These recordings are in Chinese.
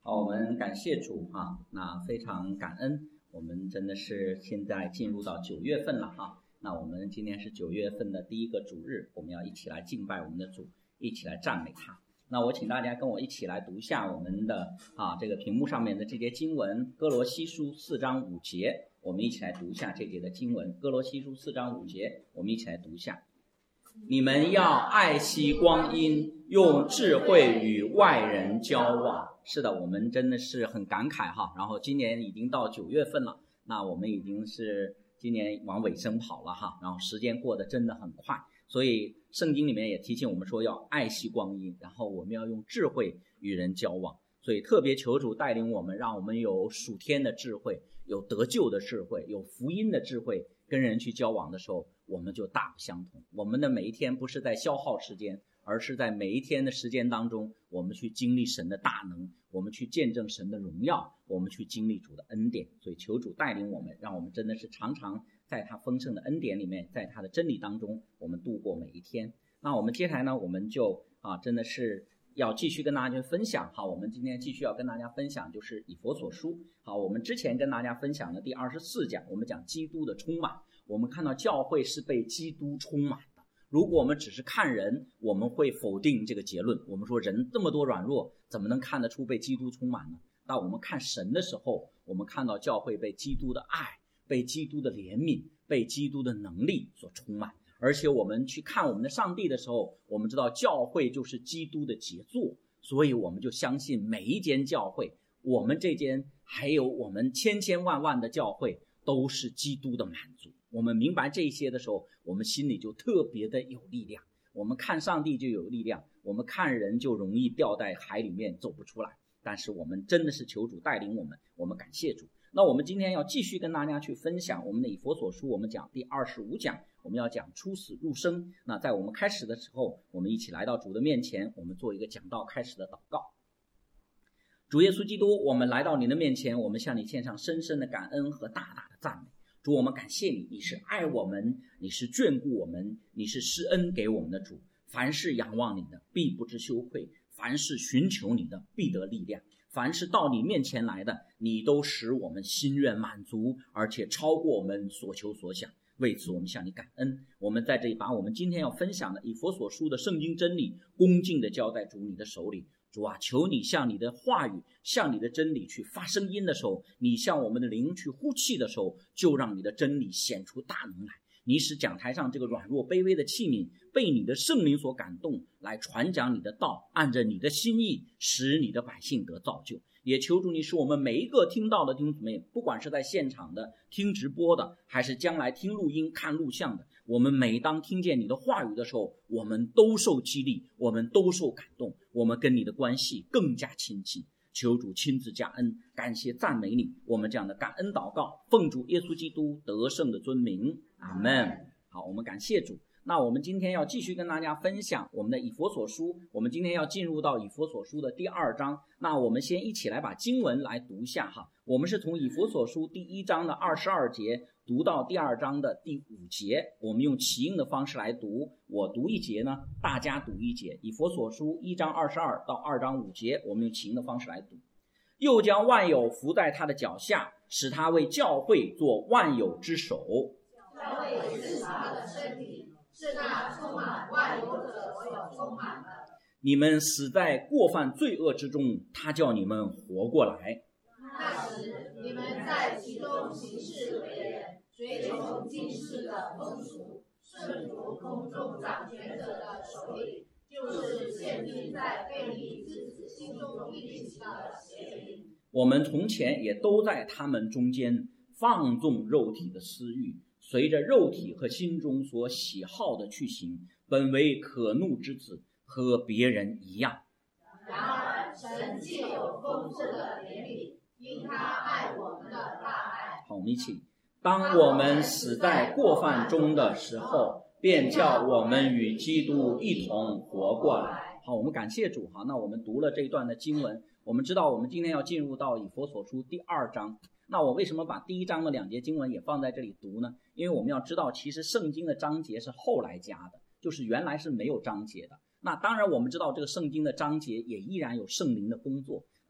好，我们感谢主啊，那非常感恩，我们真的是现在进入到9月份了哈。那我们今天是9月份的第一个主日，我们要一起来敬拜我们的主，一起来赞美他。那我请大家跟我一起来读一下我们的这个屏幕上面的这节经文，哥罗西书4章5节，我们一起来读一下这节的经文。哥罗西书4章5节，我们一起来读一下。你们要爱惜光阴，用智慧与外人交往。是的，我们真的是很感慨哈。然后今年已经到9月份了，那我们已经是今年往尾声跑了哈。然后时间过得真的很快，所以圣经里面也提醒我们说要爱惜光阴，然后我们要用智慧与人交往。所以特别求主带领我们，让我们有属天的智慧，有得救的智慧，有福音的智慧，跟人去交往的时候我们就大不相同。我们的每一天不是在消耗时间，而是在每一天的时间当中，我们去经历神的大能，我们去见证神的荣耀，我们去经历主的恩典。所以求主带领我们，让我们真的是常常在他丰盛的恩典里面，在他的真理当中，我们度过每一天。那我们接下来呢，我们就真的是要继续跟大家去分享。好，我们今天继续要跟大家分享就是以弗所书。好，我们之前跟大家分享的第24讲，我们讲基督的充满。我们看到教会是被基督充满的。如果我们只是看人，我们会否定这个结论。我们说人这么多软弱，怎么能看得出被基督充满呢？当我们看神的时候，我们看到教会被基督的爱，被基督的怜悯，被基督的能力所充满。而且我们去看我们的上帝的时候，我们知道教会就是基督的杰作，所以我们就相信每一间教会，我们这间还有我们千千万万的教会都是基督的满足。我们明白这些的时候，我们心里就特别的有力量。我们看上帝就有力量，我们看人就容易掉在海里面走不出来。但是我们真的是求主带领我们，我们感谢主。那我们今天要继续跟大家去分享我们的以弗所书，我们讲第25讲，我们要讲出死入生。那在我们开始的时候，我们一起来到主的面前，我们做一个讲道开始的祷告。主耶稣基督，我们来到你的面前，我们向你献上深深的感恩和大大的赞美。主，我们感谢你，你是爱我们，你是眷顾我们，你是施恩给我们的主。凡是仰望你的，必不知羞愧；凡是寻求你的，必得力量；凡是到你面前来的，你都使我们心愿满足，而且超过我们所求所想。为此我们向你感恩。我们在这里把我们今天要分享的以弗所书的圣经真理恭敬地交在主你的手里。主啊，求你向你的话语，向你的真理去发声音的时候，你向我们的灵去呼气的时候，就让你的真理显出大能来。你使讲台上这个软弱卑微的器皿被你的圣灵所感动，来传讲你的道，按着你的心意，使你的百姓得造就。也求主你使我们每一个听到的弟兄姊妹，不管是在现场的、听直播的，还是将来听录音看录像的，我们每当听见你的话语的时候，我们都受激励，我们都受感动，我们跟你的关系更加亲近。求主亲自加恩，感谢赞美你。我们这样的感恩祷告，奉主耶稣基督得胜的尊名，阿们。好，我们感谢主。那我们今天要继续跟大家分享我们的以弗所书，我们今天要进入到以弗所书的第2章。那我们先一起来把经文来读一下哈。我们是从以弗所书第1章的22节读到第2章的第5节，我们用齐音的方式来读，我读一节呢，大家读一节。以弗所书1章22到2章5节，我们用齐音的方式来读。又将万有伏在他的脚下，使他为教会做万有之首。 教会是他的身体，是那充满万有者所充满的。 你们死在过犯罪恶之中，他叫你们活过来。 那时你们在其中行事为人，随从今世的风俗，顺服空中掌权者的手里，就是现今在悖逆之子心中运行的邪灵。 我们从前也都在他们中间放纵肉体的私欲，随着肉体和心中所喜好的去行，本为可怒之子，和别人一样。 然而神既有丰盛的怜悯，因他爱我们的大爱。 好，我们一起。当我们死在过犯中的时候，便叫我们与基督一同活过来。好，我们感谢主。好，那我们读了这一段的经文，我们知道我们今天要进入到以弗所书第2章。那我为什么把第1章的2节经文也放在这里读呢？因为我们要知道，其实圣经的章节是后来加的，就是原来是没有章节的。那当然我们知道这个圣经的章节也依然有圣灵的工作，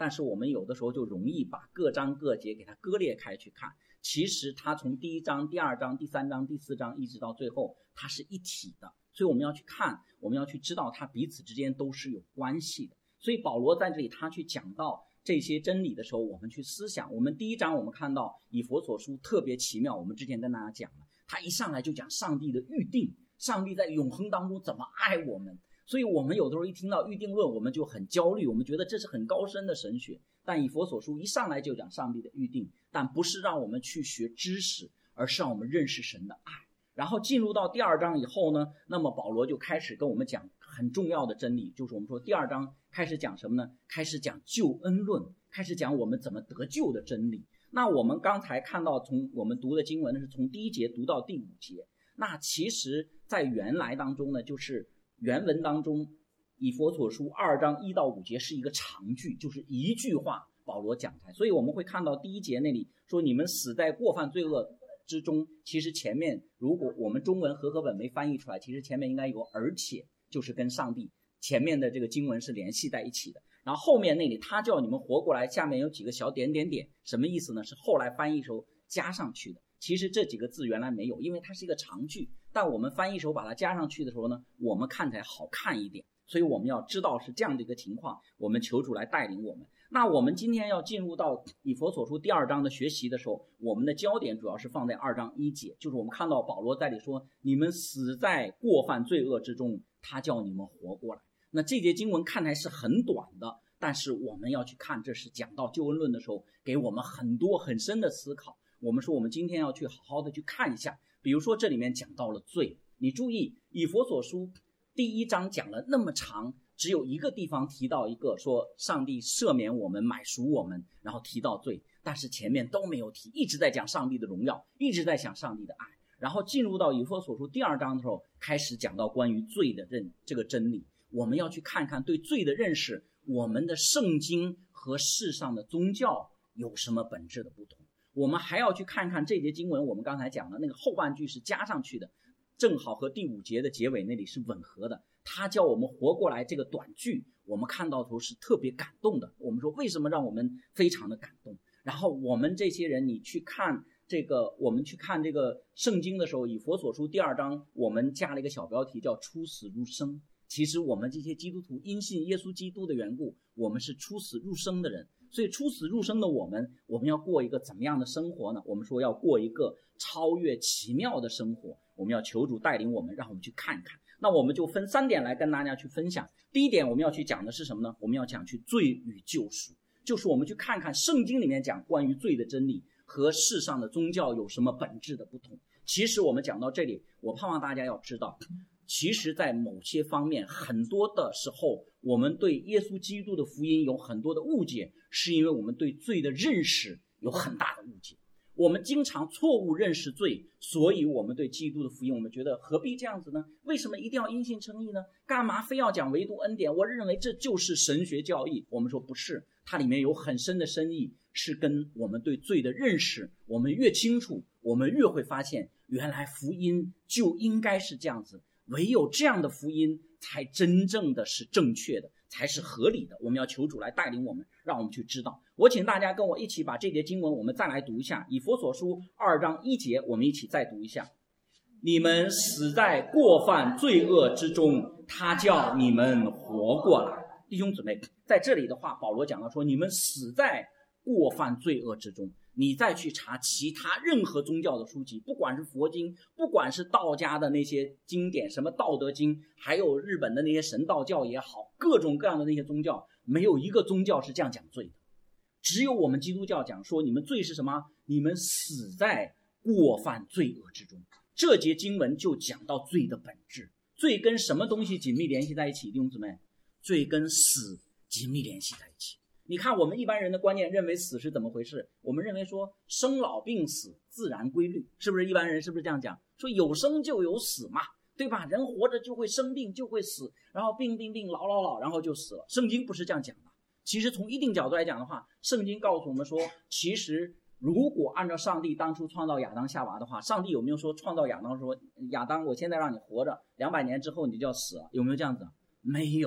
但是我们有的时候就容易把各章各节给它割裂开去看，其实它从第一章、第二章、第三章、第四章一直到最后，它是一体的。所以我们要去看，我们要去知道它彼此之间都是有关系的。所以保罗在这里他去讲到这些真理的时候，我们去思想。我们第一章我们看到以弗所书特别奇妙，我们之前跟大家讲了，他一上来就讲上帝的预定，上帝在永恒当中怎么爱我们。所以我们有的时候一听到预定论，我们就很焦虑，我们觉得这是很高深的神学。但以弗所书一上来就讲上帝的预定，但不是让我们去学知识，而是让我们认识神的爱。然后进入到第二章以后呢，那么保罗就开始跟我们讲很重要的真理，就是我们说第二章开始讲什么呢？开始讲救恩论，开始讲我们怎么得救的真理。那我们刚才看到从我们读的经文是从第一节读到第5节，那其实在原来当中呢，就是原文当中以弗所书2章1到5节是一个长句，就是一句话保罗讲开。所以我们会看到第一节那里说你们死在过犯罪恶之中，其实前面如果我们中文和合本没翻译出来，其实前面应该有而且，就是跟上帝前面的这个经文是联系在一起的。然后后面那里他叫你们活过来，下面有几个小点点点，什么意思呢？是后来翻译时候加上去的。其实这几个字原来没有，因为它是一个长句，但我们翻译时候把它加上去的时候呢，我们看起来好看一点。所以我们要知道是这样的一个情况，我们求主来带领我们。那我们今天要进入到以弗所书第2章的学习的时候，我们的焦点主要是放在2章1节，就是我们看到保罗在里说你们死在过犯罪恶之中，他叫你们活过来。那这节经文看来是很短的，但是我们要去看，这是讲到救恩论的时候给我们很多很深的思考。我们说我们今天要去好好的去看一下，比如说这里面讲到了罪，你注意以弗所书第1章讲了那么长，只有一个地方提到一个说上帝赦免我们买赎我们，然后提到罪，但是前面都没有提，一直在讲上帝的荣耀，一直在讲上帝的爱。然后进入到以弗所书第2章的时候，开始讲到关于罪的这个真理。我们要去看看对罪的认识，我们的圣经和世上的宗教有什么本质的不同。我们还要去看看这节经文，我们刚才讲的那个后半句是加上去的，正好和第5节的结尾那里是吻合的。他叫我们活过来这个短句，我们看到头是特别感动的。我们说为什么让我们非常的感动？然后我们这些人，你去看我们去看这个圣经的时候，以弗所书第2章我们加了一个小标题叫出死入生。其实我们这些基督徒因信耶稣基督的缘故，我们是出死入生的人。所以出死入生的我们要过一个怎么样的生活呢？我们说要过一个超越奇妙的生活，我们要求主带领我们，让我们去看看。那我们就分3点来跟大家去分享。第一点我们要去讲的是什么呢？我们要讲去罪与救赎，就是我们去看看圣经里面讲关于罪的真理和世上的宗教有什么本质的不同。其实我们讲到这里，我盼望大家要知道，其实在某些方面很多的时候，我们对耶稣基督的福音有很多的误解，是因为我们对罪的认识有很大的误解。我们经常错误认识罪，所以我们对基督的福音，我们觉得何必这样子呢？为什么一定要因信称义呢？干嘛非要讲唯独恩典？我认为这就是神学教义。我们说不是，它里面有很深的深意，是跟我们对罪的认识，我们越清楚，我们越会发现原来福音就应该是这样子，唯有这样的福音才真正的是正确的，才是合理的。我们要求主来带领我们，让我们去知道。我请大家跟我一起把这节经文我们再来读一下，以弗所书2章1节，我们一起再读一下。你们死在过犯罪恶之中，他叫你们活过来。弟兄姊妹，在这里的话，保罗讲到说你们死在过犯罪恶之中。你再去查其他任何宗教的书籍，不管是佛经，不管是道家的那些经典，什么道德经，还有日本的那些神道教也好，各种各样的那些宗教，没有一个宗教是这样讲罪的。只有我们基督教讲说你们罪是什么？你们死在过犯罪恶之中。这节经文就讲到罪的本质。罪跟什么东西紧密联系在一起？弟兄姊妹，罪跟死紧密联系在一起。你看我们一般人的观念认为死是怎么回事？我们认为说生老病死自然规律，是不是？一般人是不是这样讲？说有生就有死嘛，对吧？人活着就会生病，就会死，然后病老，然后就死了。圣经不是这样讲的。其实从一定角度来讲的话，圣经告诉我们说，其实如果按照上帝当初创造亚当夏娃的话，上帝有没有说创造亚当说亚当我现在让你活着200年之后你就要死了？有没有这样子？没有。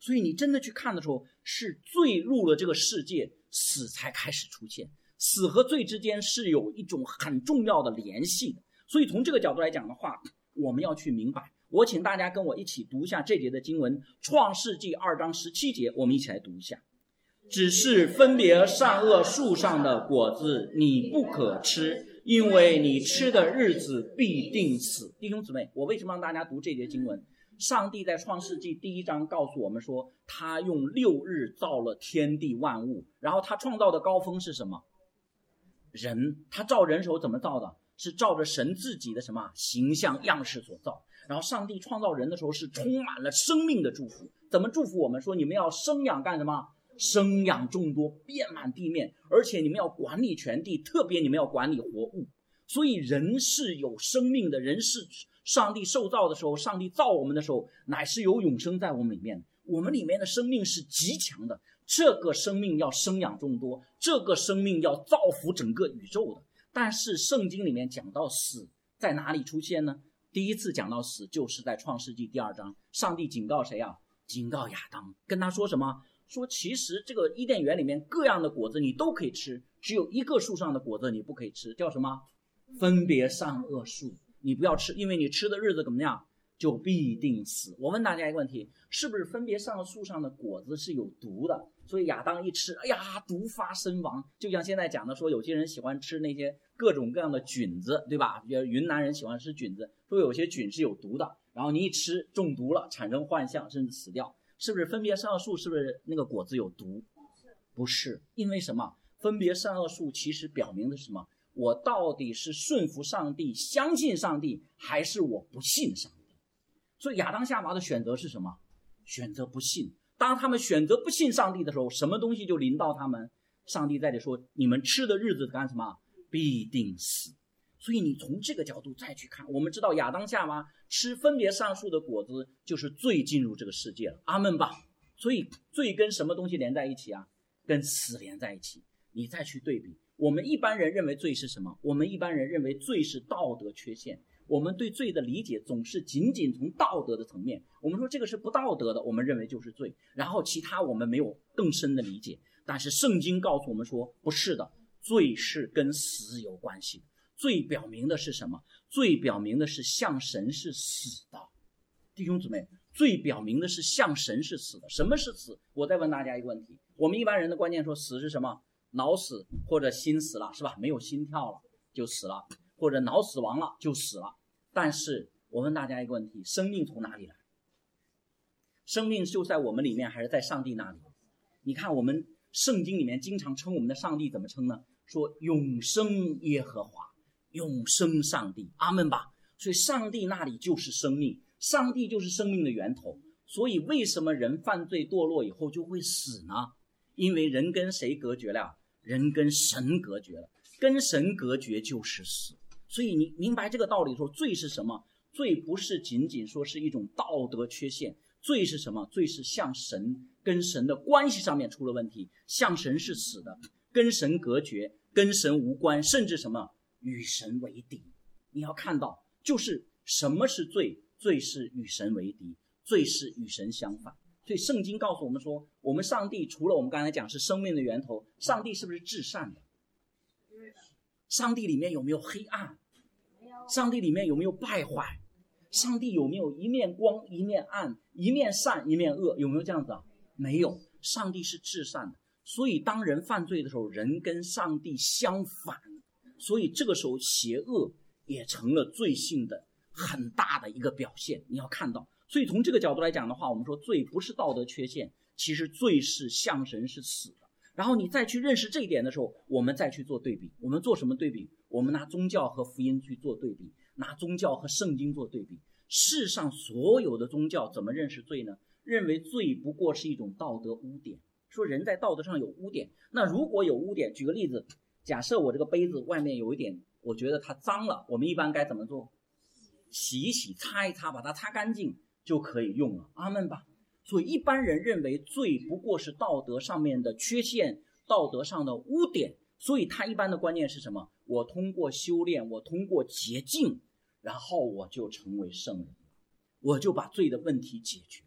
所以你真的去看的时候，是罪入了这个世界，死才开始出现。死和罪之间是有一种很重要的联系的。所以从这个角度来讲的话，我们要去明白。我请大家跟我一起读一下这节的经文，创世纪2章17节，我们一起来读一下。只是分别善恶树上的果子你不可吃，因为你吃的日子必定死。弟兄姊妹，我为什么让大家读这节经文？上帝在创世纪1章告诉我们说，他用6日造了天地万物，然后他创造的高峰是什么？人。他造人时候怎么造的？是照着神自己的什么形象样式所造。然后上帝创造人的时候是充满了生命的祝福。怎么祝福我们？说你们要生养干什么？生养众多，遍满地面，而且你们要管理全地，特别你们要管理活物。所以人是有生命的，人是上帝受造的时候，上帝造我们的时候，乃是有永生在我们里面。我们里面的生命是极强的，这个生命要生养众多，这个生命要造福整个宇宙的。但是圣经里面讲到死在哪里出现呢？第一次讲到死就是在创世纪2章，上帝警告谁啊？警告亚当，跟他说什么？说其实这个伊甸园里面各样的果子你都可以吃，只有一个树上的果子你不可以吃，叫什么？分别善恶树，你不要吃，因为你吃的日子怎么样？就必定死。我问大家一个问题，是不是分别善恶树上的果子是有毒的？所以亚当一吃，哎呀，毒发身亡。就像现在讲的说，有些人喜欢吃那些各种各样的菌子，对吧？云南人喜欢吃菌子，说有些菌是有毒的，然后你一吃中毒了，产生幻象，甚至死掉。是不是分别善恶树是不是那个果子有毒？不是，因为什么？分别善恶树其实表明的是什么？我到底是顺服上帝，相信上帝，还是我不信上帝？所以亚当夏娃的选择是什么？选择不信。当他们选择不信上帝的时候，什么东西就临到他们？上帝在这说，你们吃的日子干什么？必定死。所以你从这个角度再去看，我们知道亚当夏娃吃分别善恶树的果子，就是罪进入这个世界了。阿们吧。所以罪跟什么东西连在一起啊？跟死连在一起。你再去对比，我们一般人认为罪是什么？我们一般人认为罪是道德缺陷。我们对罪的理解总是仅仅从道德的层面，我们说这个是不道德的，我们认为就是罪，然后其他我们没有更深的理解。但是圣经告诉我们说，不是的，罪是跟死有关系的。罪表明的是什么？罪表明的是向神是死的。弟兄姊妹，罪表明的是向神是死的。什么是死？我再问大家一个问题，我们一般人的观念说死是什么？脑死或者心死了，是吧？没有心跳了就死了，或者脑死亡了就死了。但是我问大家一个问题，生命从哪里来？生命就在我们里面，还是在上帝那里？你看我们圣经里面经常称我们的上帝怎么称呢？说永生耶和华，永生上帝。阿们吧。所以上帝那里就是生命，上帝就是生命的源头。所以为什么人犯罪堕落以后就会死呢？因为人跟谁隔绝了？人跟神隔绝了，跟神隔绝就是死。所以你明白这个道理的时候，罪是什么？罪不是仅仅说是一种道德缺陷，罪是什么？罪是向神跟神的关系上面出了问题，向神是死的，跟神隔绝，跟神无关，甚至什么与神为敌。你要看到，就是什么是罪？罪是与神为敌，罪是与神相反。所以圣经告诉我们说，我们上帝除了我们刚才讲是生命的源头，上帝是不是至善的？上帝里面有没有黑暗？上帝里面有没有败坏？上帝有没有一面光一面暗，一面善一面恶？有没有这样子啊？没有。上帝是至善的。所以当人犯罪的时候，人跟上帝相反，所以这个时候邪恶也成了罪性的很大的一个表现。你要看到，所以从这个角度来讲的话，我们说罪不是道德缺陷，其实罪是向神是死的。然后你再去认识这一点的时候，我们再去做对比。我们做什么对比？我们拿宗教和福音去做对比，拿宗教和圣经做对比。世上所有的宗教怎么认识罪呢？认为罪不过是一种道德污点，说人在道德上有污点。那如果有污点，举个例子，假设我这个杯子外面有一点，我觉得它脏了，我们一般该怎么做？洗一洗，擦一擦，把它擦干净就可以用了。阿们吧。所以一般人认为罪不过是道德上面的缺陷，道德上的污点。所以他一般的观念是什么？我通过修炼，我通过洁净，然后我就成为圣人，我就把罪的问题解决了。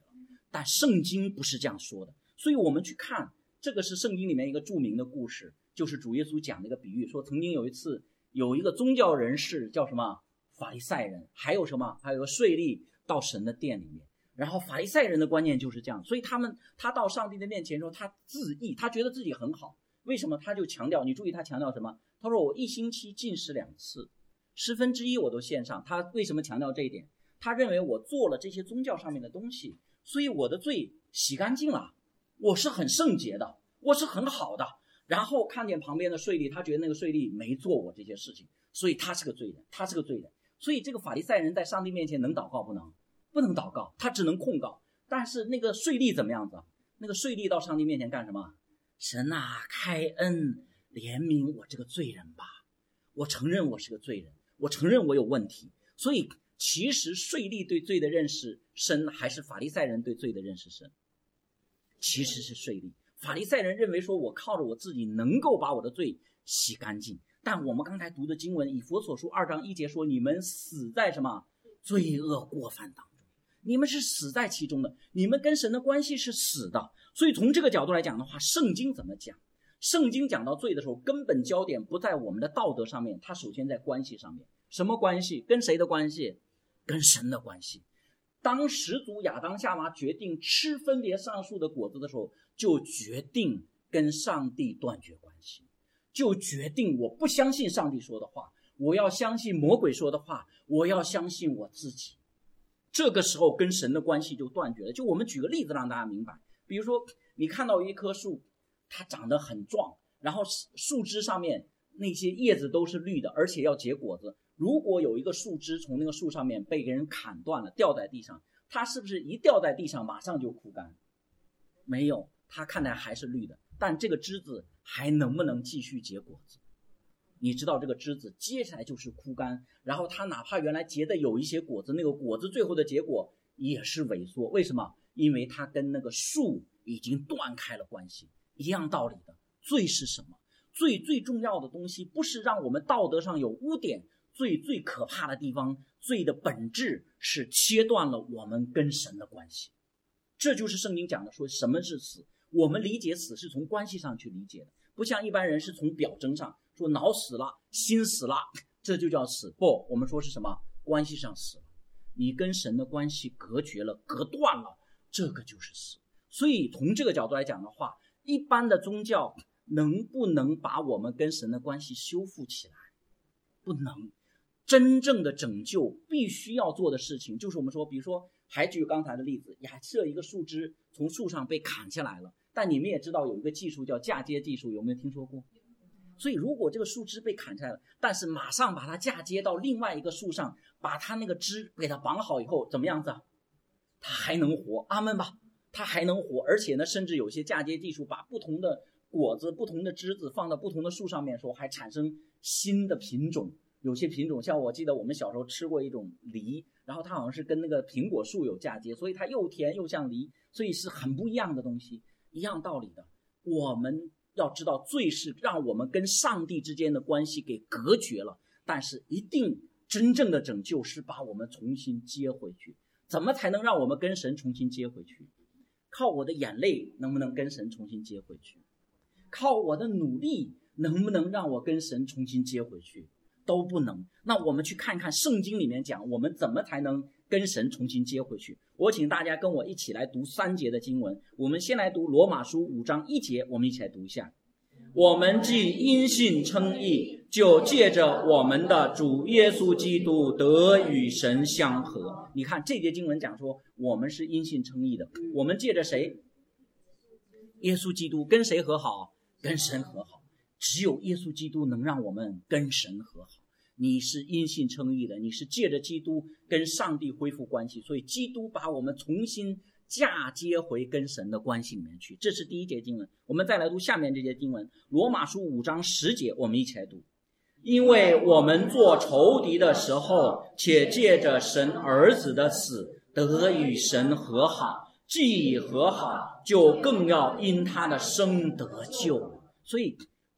但圣经不是这样说的。所以我们去看，这个是圣经里面一个著名的故事，就是主耶稣讲的一个比喻，说曾经有一次有一个宗教人士叫什么法利赛人，还有什么，还有个税吏到神的殿里面。然后法利赛人的观念就是这样，所以他到上帝的面前的时候，他自义，他觉得自己很好。为什么？他就强调，你注意他强调什么？他说我1星期禁食2次，1/10我都献上。他为什么强调这一点？他认为我做了这些宗教上面的东西，所以我的罪洗干净了，我是很圣洁的，我是很好的。然后看见旁边的税吏，他觉得那个税吏没做我这些事情，所以他是个罪人，他是个罪人。所以这个法利赛人在上帝面前能祷告不能？不能祷告，他只能控告。但是那个税吏怎么样子？那个税吏到上帝面前干什么？神啊，开恩怜悯我这个罪人吧，我承认我是个罪人，我承认我有问题。所以其实税吏对罪的认识深，还是法利赛人对罪的认识深？其实是税吏。法利赛人认为说我靠着我自己能够把我的罪洗干净，但我们刚才读的经文以弗所书2章1节说，你们死在什么？罪恶过犯当中，你们是死在其中的，你们跟神的关系是死的。所以从这个角度来讲的话，圣经怎么讲？圣经讲到罪的时候，根本焦点不在我们的道德上面，它首先在关系上面。什么关系？跟谁的关系？跟神的关系。当始祖亚当夏娃决定吃分别善恶树的果子的时候，就决定跟上帝断绝关系，就决定我不相信上帝说的话，我要相信魔鬼说的话，我要相信我自己。这个时候跟神的关系就断绝了。就我们举个例子让大家明白，比如说你看到一棵树，它长得很壮，然后树枝上面那些叶子都是绿的，而且要结果子。如果有一个树枝从那个树上面被人砍断了，掉在地上，它是不是一掉在地上马上就枯干？没有，它看来还是绿的，但这个枝子还能不能继续结果子？你知道这个枝子接下来就是枯干，然后它哪怕原来结的有一些果子，那个果子最后的结果也是萎缩。为什么？因为它跟那个树已经断开了关系。一样道理的，罪是什么？罪最重要的东西不是让我们道德上有污点，罪最可怕的地方，罪的本质是切断了我们跟神的关系。这就是圣经讲的，说什么是死。我们理解死是从关系上去理解的，不像一般人是从表征上说脑死了心死了这就叫死。不，我们说是什么？关系上死了，你跟神的关系隔绝了，隔断了，这个就是死。所以从这个角度来讲的话，一般的宗教能不能把我们跟神的关系修复起来？不能。真正的拯救必须要做的事情，就是我们说，比如说还举刚才的例子，假设一个树枝从树上被砍下来了，但你们也知道有一个技术叫嫁接技术，有没有听说过？所以如果这个树枝被砍下来了，但是马上把它嫁接到另外一个树上，把它那个枝给它绑好以后，怎么样子？它还能活，阿们吧，它还能活。而且呢，甚至有些嫁接技术把不同的果子、不同的枝子放到不同的树上面的时候，还产生新的品种。有些品种像我记得我们小时候吃过一种梨，然后它好像是跟那个苹果树有嫁接，所以它又甜又像梨，所以是很不一样的东西。一样道理的，我们要知道罪是让我们跟上帝之间的关系给隔绝了，但是一定真正的拯救是把我们重新接回去。怎么才能让我们跟神重新接回去？靠我的眼泪能不能跟神重新接回去？靠我的努力能不能让我跟神重新接回去？都不能。那我们去看看圣经里面讲我们怎么才能跟神重新接回去。我请大家跟我一起来读3节的经文。我们先来读罗马书5章1节，我们一起来读一下。我们既因信称义，就借着我们的主耶稣基督得与神相合。你看这节经文讲说我们是因信称义的，我们借着谁？耶稣基督。跟谁和好？跟神和好。只有耶稣基督能让我们跟神和好。你是因信称义的，你是借着基督跟上帝恢复关系，所以基督把我们重新嫁接回跟神的关系里面去。这是第一节经文。我们再来读下面这节经文，罗马书5章10节，我们一起来读。因为我们做仇敌的时候，且借着神儿子的死得与神和好，既已和好，就更要因他的生得救。所以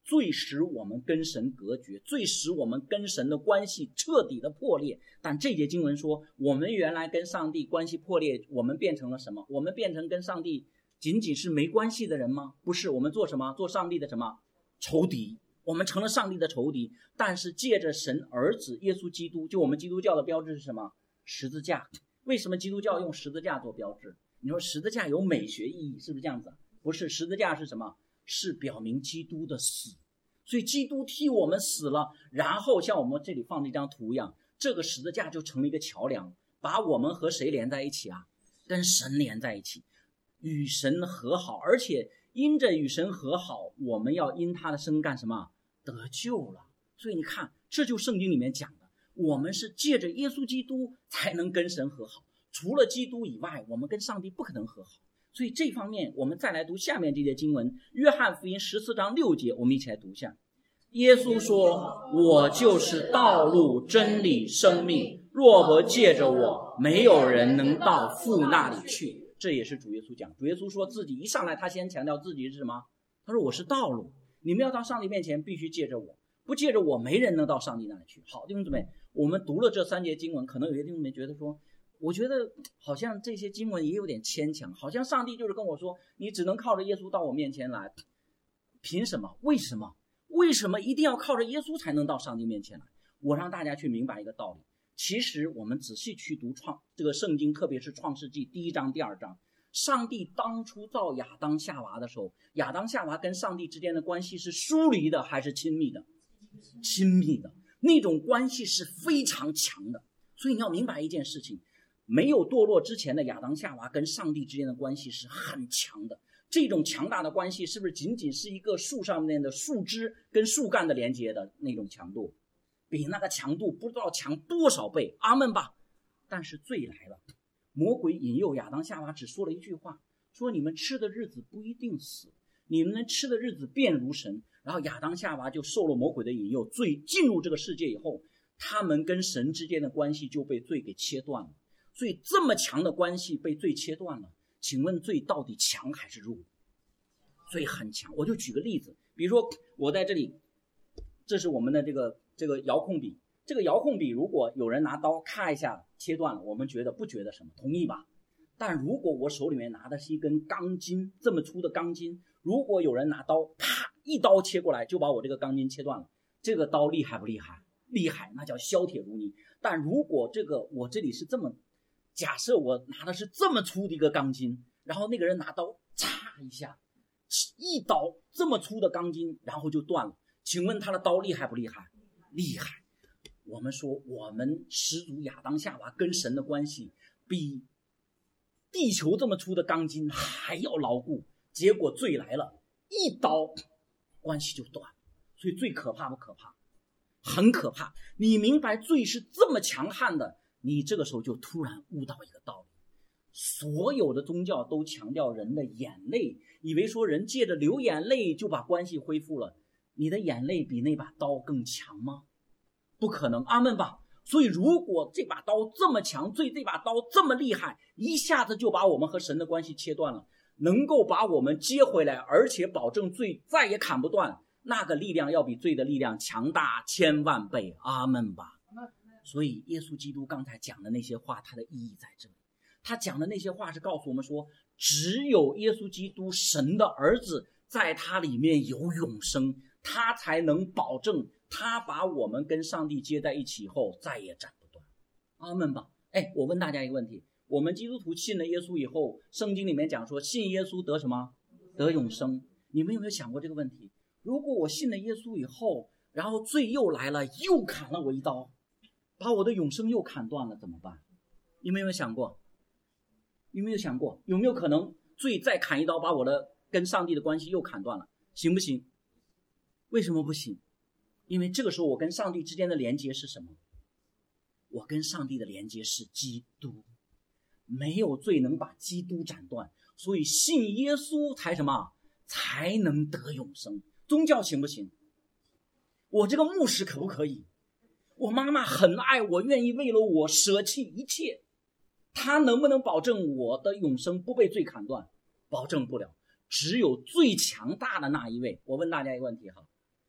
最使我们跟神隔绝，最使我们跟神的关系彻底的破裂。但这节经文说，我们原来跟上帝关系破裂，我们变成了什么？我们变成跟上帝仅仅是没关系的人吗？不是，我们做什么？做上帝的什么？仇敌。我们成了上帝的仇敌。但是借着神儿子耶稣基督，就我们基督教的标志是什么？十字架。为什么基督教用十字架做标志？你说十字架有美学意义，是不是这样子？不是，十字架是什么？是表明基督的死。所以基督替我们死了，然后像我们这里放的一张图一样，这个十字架就成了一个桥梁，把我们和谁连在一起啊？跟神连在一起，与神和好。而且因着与神和好，我们要因他的生干什么？得救了。所以你看，这就圣经里面讲的，我们是借着耶稣基督才能跟神和好，除了基督以外，我们跟上帝不可能和好。所以这方面我们再来读下面这节经文，约翰福音14章6节，我们一起来读一下。耶稣说，我就是道路真理生命，若不借着我，没有人能到父那里去。这也是主耶稣讲，主耶稣说自己一上来他先强调自己是什么？他说我是道路，你们要到上帝面前必须借着我，不借着我没人能到上帝那里去。好，弟兄姊妹，我们读了这3节经文，可能有些弟兄姊妹觉得说，我觉得好像这些经文也有点牵强，好像上帝就是跟我说，你只能靠着耶稣到我面前来。凭什么？为什么？为什么一定要靠着耶稣才能到上帝面前来？我让大家去明白一个道理。其实我们仔细去读这个圣经，特别是创世纪1章2章，上帝当初造亚当夏娃的时候，亚当夏娃跟上帝之间的关系是疏离的还是亲密的？亲密的，那种关系是非常强的。所以你要明白一件事情，没有堕落之前的亚当夏娃跟上帝之间的关系是很强的。这种强大的关系是不是仅仅是一个树上面的树枝跟树干的连接的那种强度？比那个强度不知道强多少倍，阿们吧。但是罪来了，魔鬼引诱亚当夏娃只说了一句话，说你们吃的日子不一定死，你们吃的日子便如神。然后亚当夏娃就受了魔鬼的引诱，罪进入这个世界以后，他们跟神之间的关系就被罪给切断了。所以这么强的关系被罪切断了，请问罪到底强还是弱？罪很强。我就举个例子，比如说我在这里，这是我们的这个遥控笔，这个遥控笔如果有人拿刀咔一下切断了，我们不觉得什么，同意吧？但如果我手里面拿的是一根钢筋，这么粗的钢筋，如果有人拿刀啪一刀切过来就把我这个钢筋切断了，这个刀厉害不厉害？厉害，那叫削铁如泥。但如果我这里是这么，假设我拿的是这么粗的一个钢筋，然后那个人拿刀嚓一下，一刀这么粗的钢筋，然后就断了，请问他的刀厉害不厉害？厉害。我们说我们始祖亚当夏娃跟神的关系比地球这么粗的钢筋还要牢固，结果罪来了，一刀关系就断。所以罪可怕不可怕？很可怕。你明白罪是这么强悍的，你这个时候就突然悟到一个道理。所有的宗教都强调人的眼泪，以为说人借着流眼泪就把关系恢复了。你的眼泪比那把刀更强吗？不可能，阿们吧。所以如果这把刀这么强，罪这把刀这么厉害，一下子就把我们和神的关系切断了，能够把我们接回来，而且保证罪再也砍不断，那个力量要比罪的力量强大1000万倍，阿们吧。所以耶稣基督刚才讲的那些话，它的意义在这里。他讲的那些话是告诉我们说，只有耶稣基督神的儿子在他里面有永生，他才能保证他把我们跟上帝接在一起以后再也斩不断，阿们吧。我问大家一个问题，我们基督徒信了耶稣以后，圣经里面讲说信耶稣得什么？得永生。你们有没有想过这个问题？如果我信了耶稣以后，然后罪又来了，又砍了我一刀，把我的永生又砍断了，怎么办？你们有没有想过？有没有可能罪再砍一刀，把我的跟上帝的关系又砍断了？行不行？为什么不行？因为这个时候我跟上帝之间的连接是什么？我跟上帝的连接是基督，没有罪能把基督斩断，所以信耶稣才什么？才能得永生。宗教行不行？我这个牧师可不可以？我妈妈很爱我，愿意为了我舍弃一切，他能不能保证我的永生不被罪砍断？保证不了。只有最强大的那一位。我问大家一个问题哈，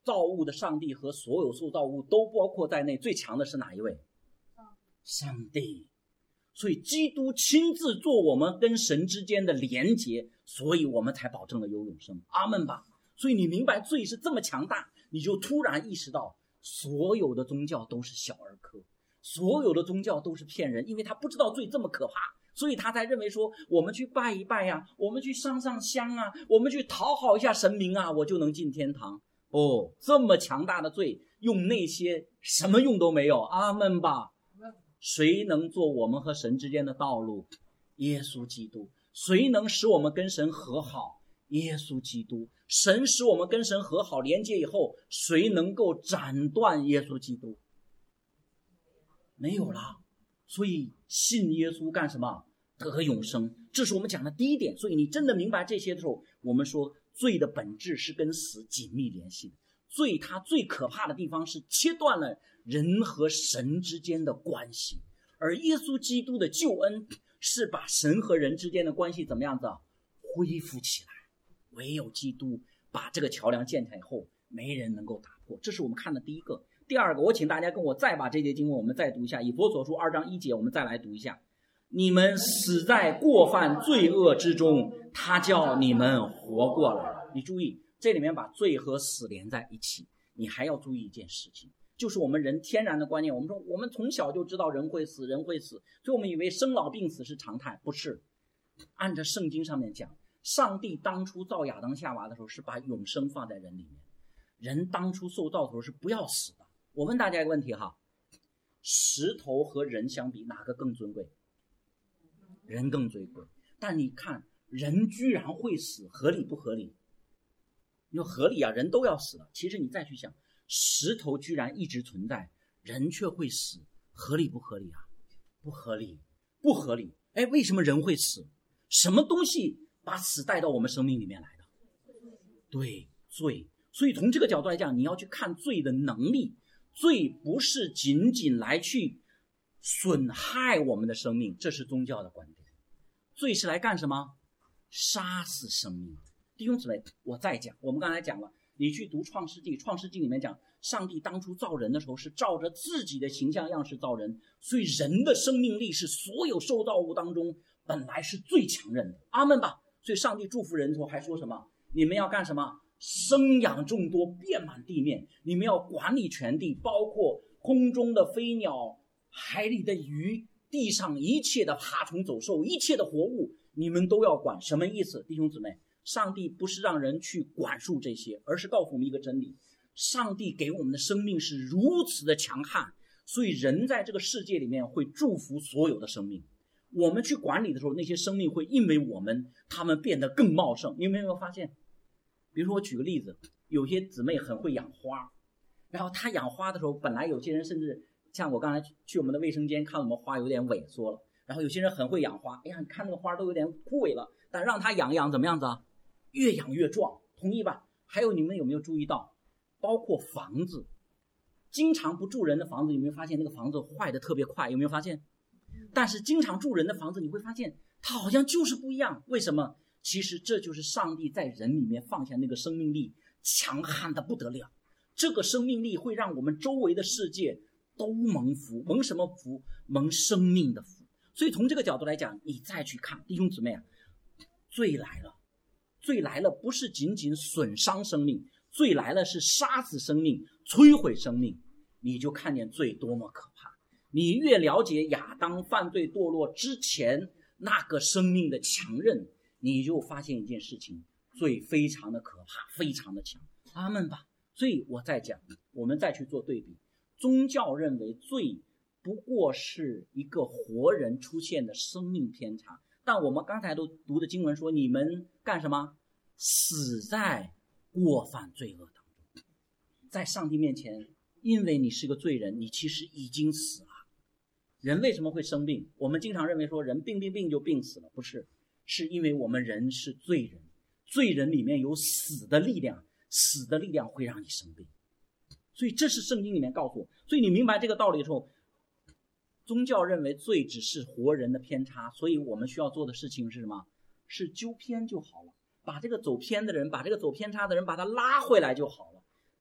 造物的上帝和所有受造物都包括在内，最强的是哪一位？上帝。所以基督亲自做我们跟神之间的连结，所以我们才保证了有永生。阿们吧。所以你明白罪是这么强大，你就突然意识到所有的宗教都是小儿科，所有的宗教都是骗人，因为他不知道罪这么可怕，所以他才认为说我们去拜一拜呀，我们去上上香啊，我们去讨好一下神明啊，我就能进天堂。哦，这么强大的罪，用那些什么用都没有。阿们吧。谁能做我们和神之间的道路？耶稣基督。谁能使我们跟神和好？耶稣基督。神使我们跟神和好连接以后，谁能够斩断耶稣基督？没有了。所以信耶稣干什么？得永生。这是我们讲的第一点。所以你真的明白这些的时候，我们说罪的本质是跟死紧密联系的。罪它最可怕的地方是切断了人和神之间的关系，而耶稣基督的救恩是把神和人之间的关系怎么样子恢复起来。唯有基督把这个桥梁建起来以后，没人能够打破。这是我们看的第一个。第二个，我请大家跟我再把这节经文我们再读一下，以弗所书2章1节，我们再来读一下。你们死在过犯罪恶之中，他叫你们活过来。你注意这里面把罪和死连在一起。你还要注意一件事情，就是我们人天然的观念，我们说我们从小就知道人会死，人会死，所以我们以为生老病死是常态。不是，按照圣经上面讲，上帝当初造亚当夏娃的时候是把永生放在人里面，人当初受造的时候是不要死的。我问大家一个问题哈，石头和人相比，哪个更尊贵？人更尊贵。但你看人居然会死，合理不合理？你说合理啊，人都要死了。其实你再去想，石头居然一直存在，人却会死，合理不合理啊？不合理，不合理。哎，为什么人会死？什么东西把死带到我们生命里面来的？对，罪。所以从这个角度来讲，你要去看罪的能力。罪不是仅仅来去损害我们的生命，这是宗教的观点。罪是来干什么？杀死生命。弟兄姊妹，我再讲，我们刚才讲了，你去读创世纪，创世纪里面讲上帝当初造人的时候是照着自己的形象样式造人，所以人的生命力是所有受造物当中本来是最强韧的。阿们吧。所以上帝祝福人的时候还说什么？你们要干什么？生养众多，遍满地面。你们要管理全地，包括空中的飞鸟，海里的鱼，地上一切的爬虫走兽，一切的活物，你们都要管。什么意思？弟兄姊妹，上帝不是让人去管束这些，而是告诉我们一个真理，上帝给我们的生命是如此的强悍，所以人在这个世界里面会祝福所有的生命。我们去管理的时候，那些生命会因为我们他们变得更茂盛。你们有没有发现？比如说我举个例子，有些姊妹很会养花，然后她养花的时候，本来有些人甚至像我刚才去我们的卫生间看我们花有点萎缩了，然后有些人很会养花，哎呀，你看那个花都有点枯萎了，但让她养一养怎么样子啊？越养越壮，同意吧？还有你们有没有注意到，包括房子，经常不住人的房子，有没有发现那个房子坏的特别快？有没有发现？但是经常住人的房子，你会发现它好像就是不一样。为什么？其实这就是上帝在人里面放下那个生命力，强悍的不得了。这个生命力会让我们周围的世界都蒙福。蒙什么福？蒙生命的福。所以从这个角度来讲，你再去看，弟兄姊妹啊，罪来了。罪来了不是仅仅损伤生命，罪来了是杀死生命，摧毁生命。你就看见罪多么可怕。你越了解亚当犯罪堕落之前那个生命的强韧，你就发现一件事情，罪非常的可怕，非常的强。阿们吧。所以我再讲，我们再去做对比。宗教认为罪不过是一个活人出现的生命偏差，但我们刚才都读的经文说，你们干什么？死在过犯罪恶当中。在上帝面前，因为你是个罪人，你其实已经死了。人为什么会生病？我们经常认为说人病就病死了，不是，是因为我们人是罪人，罪人里面有死的力量，死的力量会让你生病。所以这是圣经里面告诉我。所以你明白这个道理的时候，宗教认为罪只是活人的偏差，所以我们需要做的事情是什么？是纠偏就好了，把这个走偏的人，把这个走偏差的人把他拉回来就好了。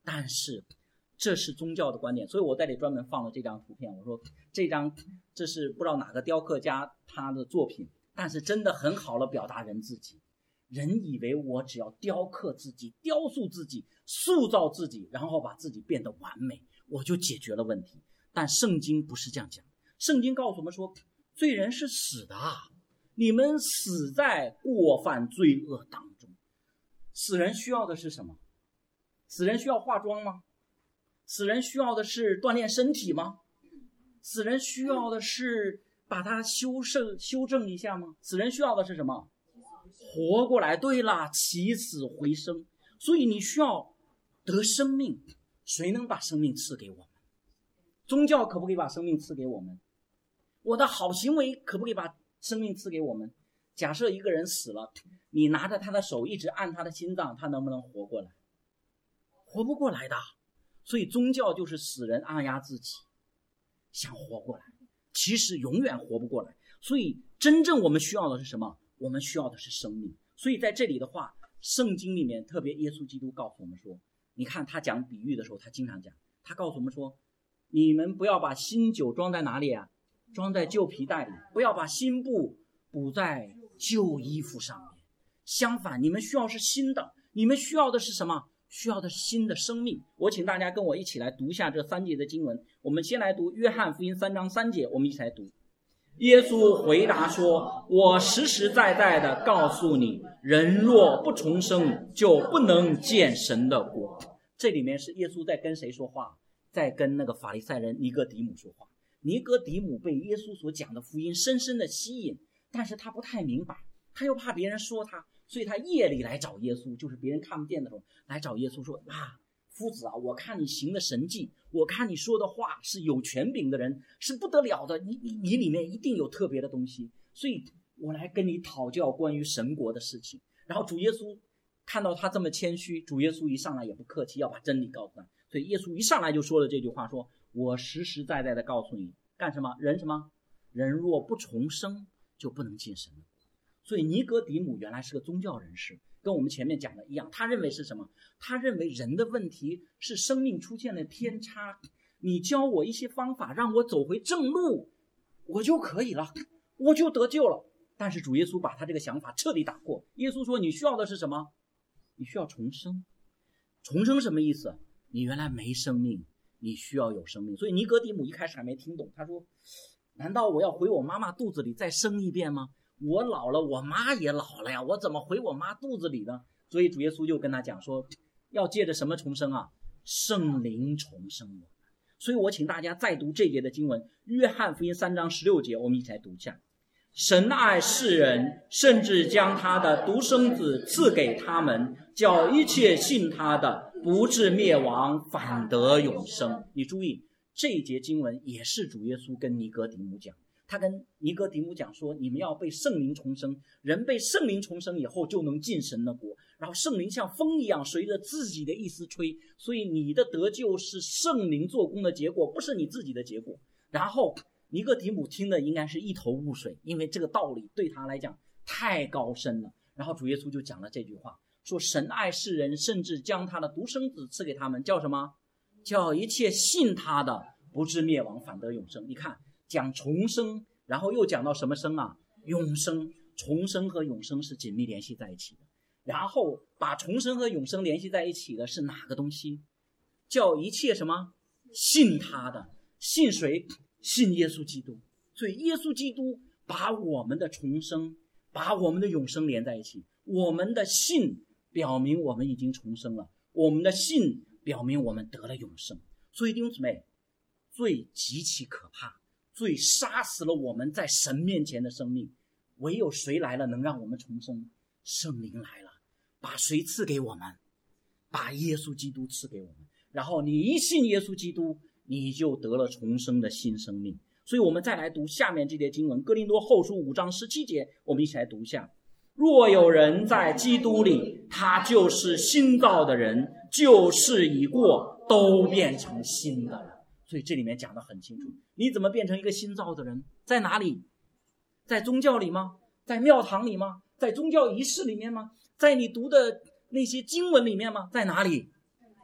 但是这是宗教的观点，所以我在这里专门放了这张图片。我说这是不知道哪个雕刻家他的作品，但是真的很好的表达人自己。人以为我只要雕刻自己、雕塑自己、塑造自己，然后把自己变得完美，我就解决了问题。但圣经不是这样讲，圣经告诉我们说，罪人是死的，你们死在过犯罪恶当中。死人需要的是什么？死人需要化妆吗？死人需要的是锻炼身体吗？死人需要的是把它修正一下吗？死人需要的是什么？活过来。对啦，起死回生。所以你需要得生命，谁能把生命赐给我们？宗教可不可以把生命赐给我们？我的好行为可不可以把生命赐给我们？假设一个人死了，你拿着他的手一直按他的心脏，他能不能活过来？活不过来的。所以宗教就是使人按压自己，想活过来，其实永远活不过来。所以真正我们需要的是什么？我们需要的是生命。所以在这里的话，圣经里面特别耶稣基督告诉我们说，你看他讲比喻的时候，他经常讲，他告诉我们说，你们不要把新酒装在哪里啊？装在旧皮袋里，不要把新布补在旧衣服上面。相反，你们需要是新的。你们需要的是什么？需要的是新的生命。我请大家跟我一起来读一下这3节的经文。我们先来读约翰福音3章3节，我们一起来读。耶稣回答说，我实实在在的告诉你，人若不重生，就不能见神的国。这里面是耶稣在跟谁说话？在跟那个法利赛人尼哥底母说话。尼哥底母被耶稣所讲的福音深深的吸引，但是他不太明白，他又怕别人说他，所以他夜里来找耶稣，就是别人看不见的时候来找耶稣说，夫子啊，我看你行的神迹，我看你说的话是有权柄的人，是不得了的，你里面一定有特别的东西，所以我来跟你讨教关于神国的事情。然后主耶稣看到他这么谦虚，主耶稣一上来也不客气，要把真理告诉他，所以耶稣一上来就说了这句话，说我实实在在的告诉你，干什么？人若不重生，就不能进神的国。所以尼哥底母原来是个宗教人士，跟我们前面讲的一样，他认为是什么？他认为人的问题是生命出现了偏差，你教我一些方法让我走回正路，我就可以了，我就得救了。但是主耶稣把他这个想法彻底打破。耶稣说，你需要的是什么？你需要重生。重生什么意思？你原来没生命，你需要有生命。所以尼哥底母一开始还没听懂，他说，难道我要回我妈妈肚子里再生一遍吗？我老了，我妈也老了呀，我怎么回我妈肚子里呢？所以主耶稣就跟他讲说，要借着什么重生啊？圣灵重生我们。所以我请大家再读这节的经文，约翰福音3章16节，我们一起来读一下。神爱世人，甚至将他的独生子赐给他们，叫一切信他的不至灭亡，反得永生。你注意，这一节经文也是主耶稣跟尼哥底母讲，他跟尼哥底母讲说，你们要被圣灵重生，人被圣灵重生以后就能进神的国，然后圣灵像风一样随着自己的意思吹，所以你的得救是圣灵做工的结果，不是你自己的结果。然后尼哥底母听的应该是一头雾水，因为这个道理对他来讲太高深了。然后主耶稣就讲了这句话，说神爱世人，甚至将他的独生子赐给他们，叫什么？叫一切信他的不至灭亡，反得永生。你看，讲重生，然后又讲到什么生啊？永生。重生和永生是紧密联系在一起的。然后把重生和永生联系在一起的是哪个东西？叫一切什么？信他的。信谁？信耶稣基督。所以耶稣基督把我们的重生，把我们的永生连在一起。我们的信表明我们已经重生了，我们的信表明我们得了永生。所以弟兄姊妹，罪极其可怕，罪杀死了我们在神面前的生命。唯有谁来了能让我们重生？圣灵来了，把谁赐给我们？把耶稣基督赐给我们。然后你一信耶稣基督，你就得了重生的新生命。所以我们再来读下面这节经文，哥林多后书5章17节，我们一起来读一下。若有人在基督里，他就是新造的人，旧事已过，都变成新的了。所以这里面讲得很清楚，你怎么变成一个新造的人？在哪里？在宗教里吗？在庙堂里吗？在宗教仪式里面吗？在你读的那些经文里面吗？在哪里？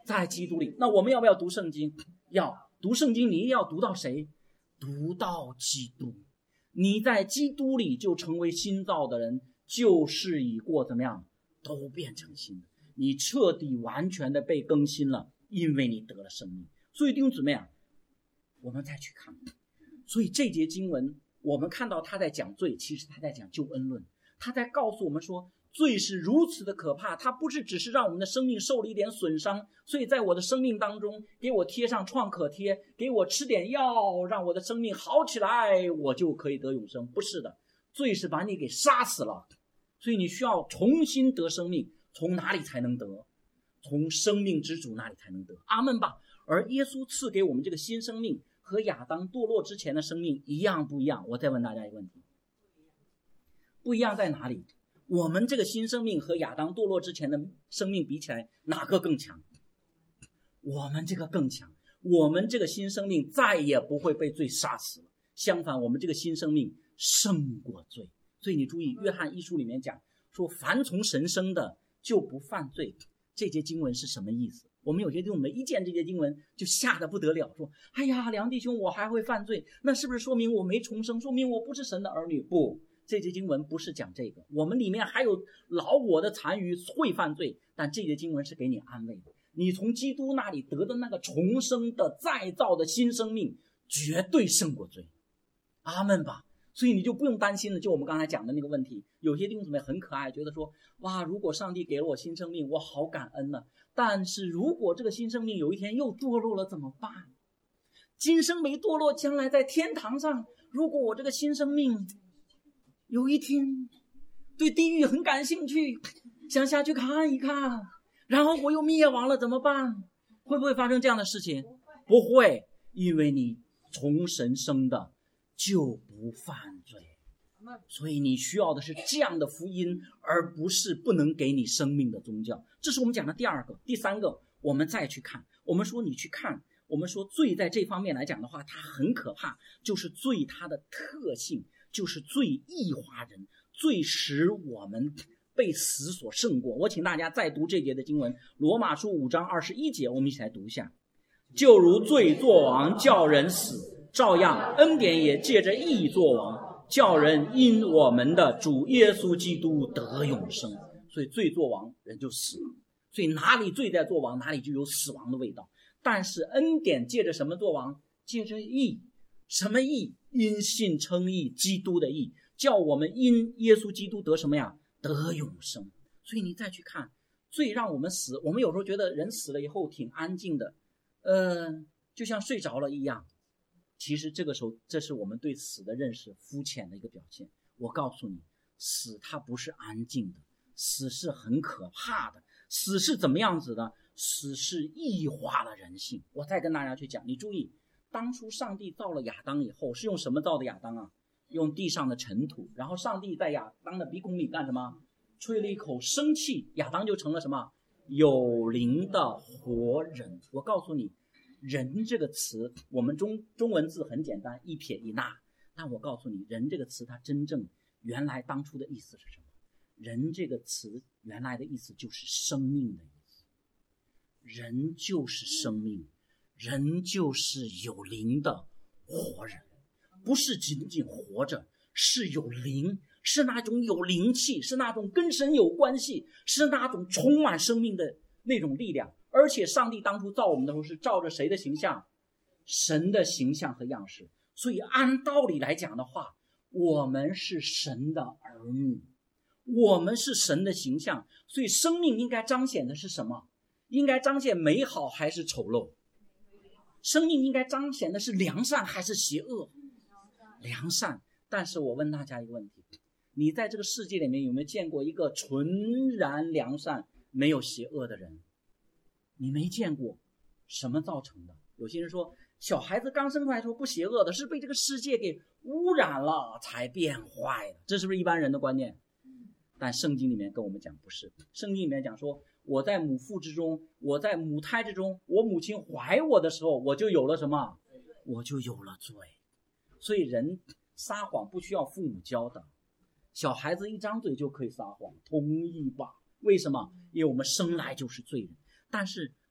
在基督里。那我们要不要读圣经？要读圣经，你要读到谁？读到基督。你在基督里就成为新造的人，旧事已过，怎么样？都变成新的。你彻底完全的被更新了，因为你得了生命。所以弟兄姊妹啊，我们再去看，所以这节经文我们看到他在讲罪，其实他在讲救恩论，他在告诉我们说罪是如此的可怕，它不是只是让我们的生命受了一点损伤，所以在我的生命当中给我贴上创可贴，给我吃点药，让我的生命好起来，我就可以得永生。不是的，罪是把你给杀死了，所以你需要重新得生命。从哪里才能得？从生命之主那里才能得。阿们吧。而耶稣赐给我们这个新生命和亚当堕落之前的生命一样不一样？我再问大家一个问题，不一样在哪里？我们这个新生命和亚当堕落之前的生命比起来，哪个更强？我们这个更强。我们这个新生命再也不会被罪杀死了，相反，我们这个新生命胜过罪。所以你注意，约翰一书里面讲说，凡从神生的就不犯罪。这节经文是什么意思？我们有些弟兄们一见这节经文就吓得不得了，说哎呀，梁弟兄，我还会犯罪，那是不是说明我没重生，说明我不是神的儿女？不，这节经文不是讲这个，我们里面还有老我的残余，会犯罪，但这节经文是给你安慰的。你从基督那里得的那个重生的再造的新生命绝对胜过罪。阿们吧。所以你就不用担心了，就我们刚才讲的那个问题，有些弟兄姊妹很可爱，觉得说哇，如果上帝给了我新生命，我好感恩呢。但是如果这个新生命有一天又堕落了怎么办？今生没堕落，将来在天堂上，如果我这个新生命有一天对地狱很感兴趣，想下去看一看，然后我又灭亡了怎么办？会不会发生这样的事情？不会，因为你从神生的就不犯罪。所以你需要的是这样的福音，而不是不能给你生命的宗教。这是我们讲的第二个。第三个，我们再去看，我们说你去看，我们说罪在这方面来讲的话，它很可怕，就是罪它的特性就是罪异化人，罪使我们被死所胜过。我请大家再读这节的经文，罗马书5章21节，我们一起来读一下。就如罪作王叫人死，照样恩典也借着义作王，叫人因我们的主耶稣基督得永生。所以罪作王，人就死了。所以哪里罪在作王，哪里就有死亡的味道。但是恩典借着什么作王？借着义。什么义？因信称义，基督的义，叫我们因耶稣基督得什么呀？得永生。所以你再去看，罪让我们死。我们有时候觉得人死了以后挺安静的，就像睡着了一样。其实这个时候，这是我们对死的认识肤浅的一个表现。我告诉你，死它不是安静的，死是很可怕的。死是怎么样子的？死是异化了人性。我再跟大家去讲，你注意，当初上帝造了亚当以后，是用什么造的亚当啊？用地上的尘土。然后上帝在亚当的鼻孔里干什么？吹了一口生气，亚当就成了什么？有灵的活人。我告诉你，人这个词，我们中文字很简单，一撇一捺。但我告诉你，人这个词它真正原来当初的意思是什么？人这个词原来的意思就是生命的意思。人就是生命，人就是有灵的活人，不是仅仅活着，是有灵，是那种有灵气，是那种跟神有关系，是那种充满生命的那种力量。而且上帝当初造我们的时候是照着谁的形象？神的形象和样式。所以按道理来讲的话，我们是神的儿女，我们是神的形象。所以生命应该彰显的是什么？应该彰显美好还是丑陋？生命应该彰显的是良善还是邪恶？良善。但是我问大家一个问题，你在这个世界里面有没有见过一个纯然良善没有邪恶的人？你没见过。什么造成的？有些人说小孩子刚生出来说不邪恶的，是被这个世界给污染了才变坏的，这是不是一般人的观念？但圣经里面跟我们讲不是。圣经里面讲说，我在母腹之中，我在母胎之中，我母亲怀我的时候，我就有了什么？我就有了罪。所以人撒谎不需要父母教的，小孩子一张嘴就可以撒谎，同意吧？为什么？因为我们生来就是罪人。但是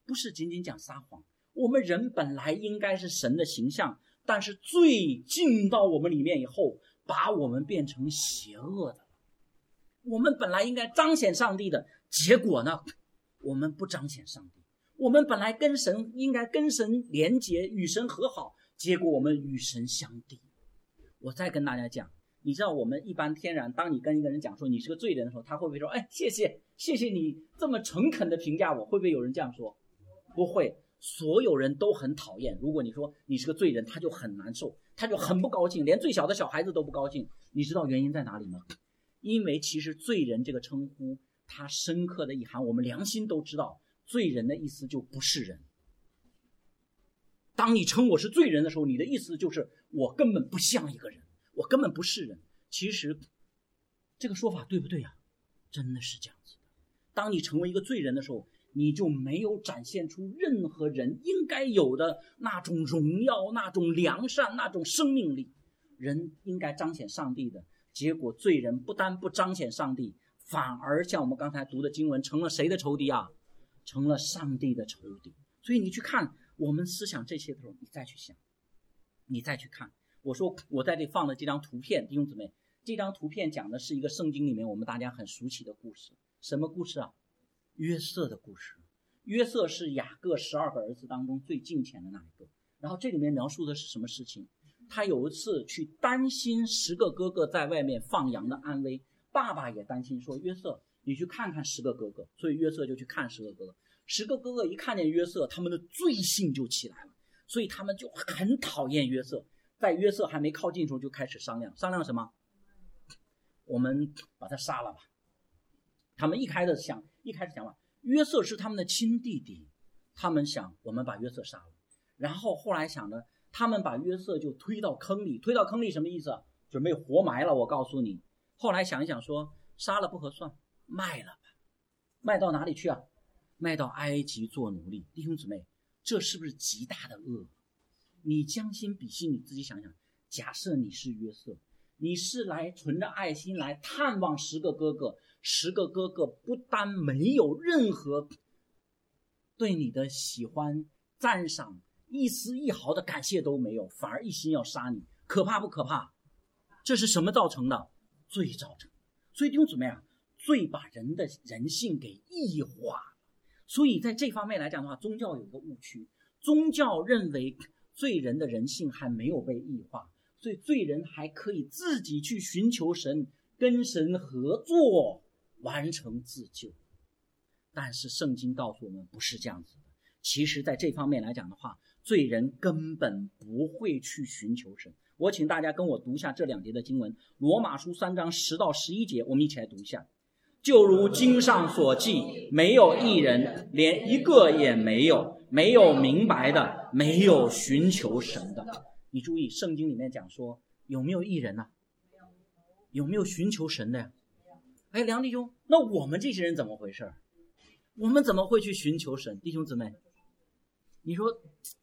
不是仅仅讲撒谎。我们人本来应该是神的形象，但是罪进到我们里面以后，把我们变成邪恶的。我们本来应该彰显上帝的，结果呢，我们不彰显上帝。我们本来应该跟神连结，与神和好，结果我们与神相敌。我再跟大家讲，你知道我们一般天然，当你跟一个人讲说你是个罪人的时候，他会不会说谢谢你这么诚恳的评价我？会不会有人这样说？不会。所有人都很讨厌，如果你说你是个罪人，他就很难受，他就很不高兴，连最小的小孩子都不高兴。你知道原因在哪里吗？因为其实罪人这个称呼，它深刻的意涵我们良心都知道，罪人的意思就不是人。当你称我是罪人的时候，你的意思就是我根本不像一个人，我根本不是人。其实这个说法对不对啊？真的是这样子的。当你成为一个罪人的时候，你就没有展现出任何人应该有的那种荣耀，那种良善，那种生命力。人应该彰显上帝的，结果罪人不但不彰显上帝，反而像我们刚才读的经文，成了谁的仇敌啊？成了上帝的仇敌。所以你去看我们思想这些的时候，你再去想，你再去看。我说我在这放了这张图片，弟兄姊妹，这张图片讲的是一个圣经里面我们大家很熟悉的故事。什么故事啊？约瑟的故事。约瑟是雅各12个儿子当中最敬虔的那一个。然后这里面描述的是什么事情？他有一次去担心10个哥哥在外面放羊的安危，爸爸也担心，说约瑟你去看看10个哥哥。所以约瑟就去看10个哥哥。10个哥哥一看见约瑟，他们的罪性就起来了，所以他们就很讨厌约瑟。在约瑟还没靠近的时候就开始商量什么？我们把他杀了吧。他们一开始想法，约瑟是他们的亲弟弟，他们想我们把约瑟杀了。然后后来想呢，他们把约瑟就推到坑里什么意思？准备活埋了。我告诉你，后来想一想说，杀了不合算，卖了吧。卖到哪里去啊？卖到埃及做奴隶。弟兄姊妹，这是不是极大的恶？你将心比心，你自己想想，假设你是约瑟，你是来存着爱心来探望10个哥哥，10个哥哥不但没有任何对你的喜欢赞赏，一丝一毫的感谢都没有，反而一心要杀你，可怕不可怕？这是什么造成的？罪造成的。所以弟兄姊妹啊，罪把人的人性给异化了。所以在这方面来讲的话，宗教有个误区，宗教认为罪人的人性还没有被异化，所以罪人还可以自己去寻求神，跟神合作，完成自救。但是圣经告诉我们不是这样子的。其实在这方面来讲的话，罪人根本不会去寻求神。我请大家跟我读一下这2节的经文，罗马书3章10到11节，我们一起来读一下。就如经上所记，没有义人，连一个也没有，没有明白的，没有寻求神的。你注意，圣经里面讲说有没有义人啊？有没有寻求神的呀？梁弟兄，那我们这些人怎么回事？我们怎么会去寻求神？弟兄姊妹，你说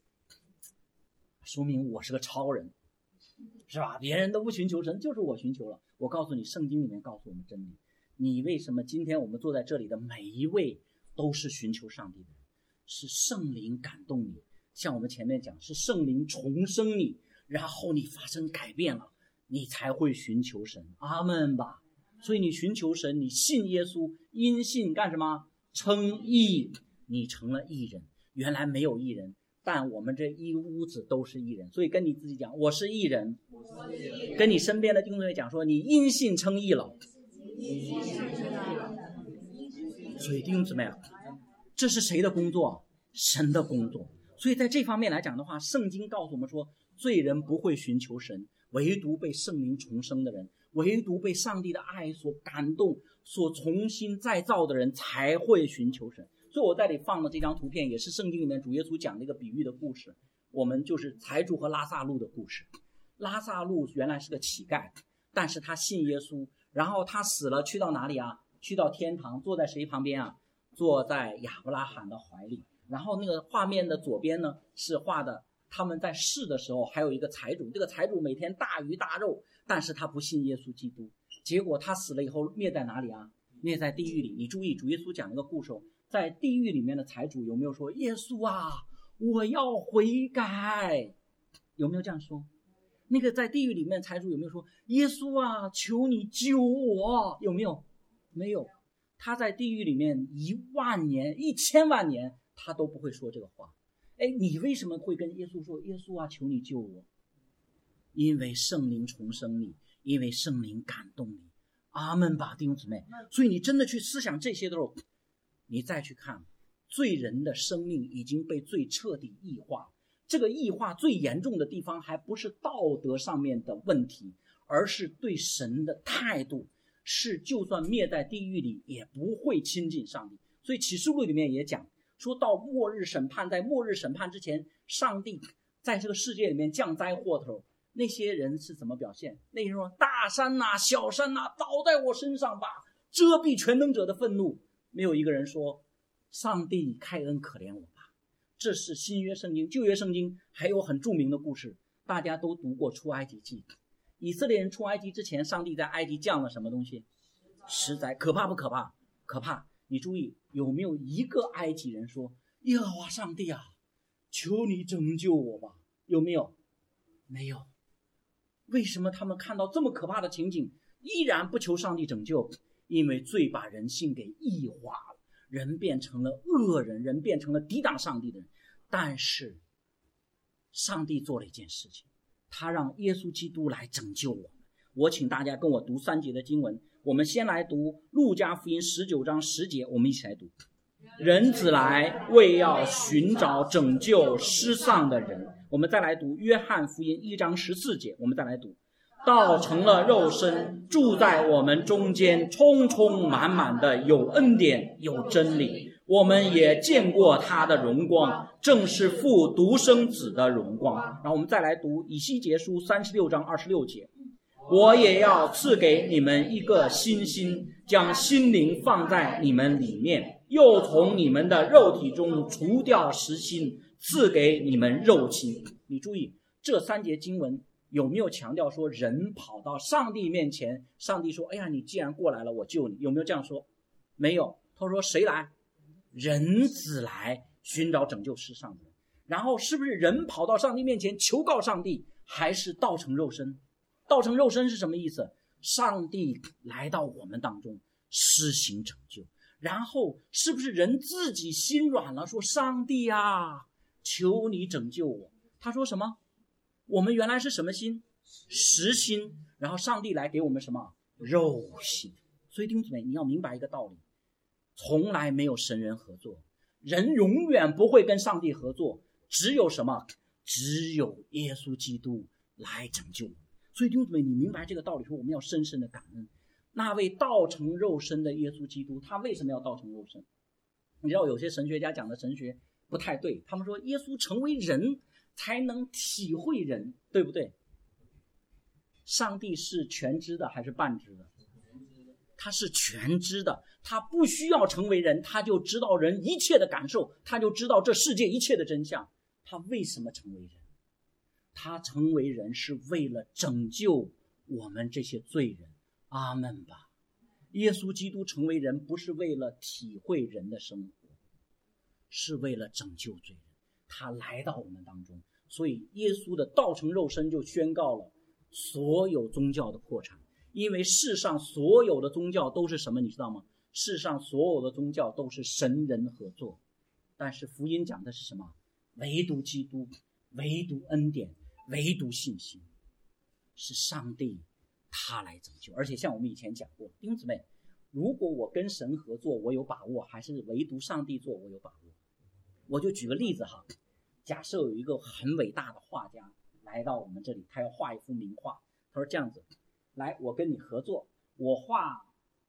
说明我是个超人是吧？别人都不寻求神，就是我寻求了。我告诉你，圣经里面告诉我们真理。你为什么今天我们坐在这里的每一位都是寻求上帝的人？是圣灵感动你，像我们前面讲，是圣灵重生你，然后你发生改变了，你才会寻求神。阿们吧。所以你寻求神，你信耶稣，因信干什么？称义，你成了义人。原来没有义人，但我们这一屋子都是义人。所以跟你自己讲，我是义人。跟你身边的弟兄姊妹讲说，你因信称义了。所以弟兄姊妹啊，这是谁的工作？神的工作。所以在这方面来讲的话，圣经告诉我们说，罪人不会寻求神，唯独被圣灵重生的人，唯独被上帝的爱所感动，所重新再造的人才会寻求神。所以我在这里放的这张图片也是圣经里面主耶稣讲的一个比喻的故事，我们就是财主和拉撒路的故事。拉撒路原来是个乞丐，但是他信耶稣，然后他死了，去到哪里啊？去到天堂，坐在谁旁边啊？坐在亚伯拉罕的怀里。然后那个画面的左边呢，是画的他们在世的时候，还有一个财主，这个财主每天大鱼大肉，但是他不信耶稣基督，结果他死了以后灭在哪里啊？灭在地狱里。你注意，主耶稣讲一个故事， 在地狱里面的财主有没有说耶稣啊，我要悔改？有没有这样说？那个在地狱里面的财主有没有说耶稣啊，求你救我？有没有？没有。他在地狱里面10000年、1000万年，他都不会说这个话。你为什么会跟耶稣说耶稣啊，求你救我？因为圣灵重生你，因为圣灵感动你。阿们吧，弟兄姊妹。所以你真的去思想这些的时候，你再去看罪人的生命已经被最彻底异化。这个异化最严重的地方还不是道德上面的问题，而是对神的态度，是就算灭在地狱里也不会亲近上帝。所以启示录里面也讲说，到末日审判，在末日审判之前，上帝在这个世界里面降灾祸头，那些人是怎么表现？那些人说大山啊小山啊倒在我身上吧，遮蔽全能者的愤怒。没有一个人说上帝开恩可怜我吧。这是新约圣经。旧约圣经还有很著名的故事，大家都读过出埃及记。以色列人出埃及之前，上帝在埃及降了什么东西？十灾。可怕不可怕？可怕。你注意，有没有一个埃及人说耶和华上帝啊，求你拯救我吧？有没有？没有。为什么他们看到这么可怕的情景依然不求上帝拯救？因为罪把人性给异化了，人变成了恶人，人变成了抵挡上帝的人。但是上帝做了一件事情，他让耶稣基督来拯救我们。我请大家跟我读3节的经文。我们先来读路加福音19章10节，我们一起来读。人子来，为要寻找拯救失丧的人。我们再来读约翰福音1章14节，我们再来读。道成了肉身，住在我们中间，充充满满的有恩典有真理。我们也见过他的荣光，正是父独生子的荣光。然后我们再来读以西结书36章26节。我也要赐给你们一个新心，将心灵放在你们里面，又从你们的肉体中除掉实心，赐给你们肉心。你注意这3节经文有没有强调说人跑到上帝面前，上帝说哎呀，你既然过来了，我救你？有没有这样说？没有。他说谁来？人子来，寻找拯救世上的人。然后是不是人跑到上帝面前求告上帝，还是道成肉身？道成肉身是什么意思？上帝来到我们当中施行拯救。然后是不是人自己心软了，说上帝啊，求你拯救我？他说什么？我们原来是什么心？实心。然后上帝来给我们什么？肉心。所以弟兄姊妹，你要明白一个道理，从来没有神人合作，人永远不会跟上帝合作。只有什么？只有耶稣基督来拯救我们。所以弟兄姊妹，你明白这个道理说，我们要深深的感恩那位道成肉身的耶稣基督。他为什么要道成肉身？你知道有些神学家讲的神学不太对，他们说耶稣成为人才能体会人，对不对？上帝是全知的还是半知的？他是全知的，他不需要成为人，他就知道人一切的感受，他就知道这世界一切的真相。他为什么成为人？他成为人是为了拯救我们这些罪人。阿们吧。耶稣基督成为人不是为了体会人的生活，是为了拯救罪人。他来到我们当中，所以耶稣的道成肉身就宣告了所有宗教的破产。因为世上所有的宗教都是什么，你知道吗？世上所有的宗教都是神人合作，但是福音讲的是什么？唯独基督，唯独恩典，唯独信心，是上帝他来拯救。而且像我们以前讲过，弟兄姊妹，如果我跟神合作我有把握，还是唯独上帝做我有把握？我就举个例子哈，假设有一个很伟大的画家来到我们这里，他要画一幅名画。他说这样子，来，我跟你合作，我画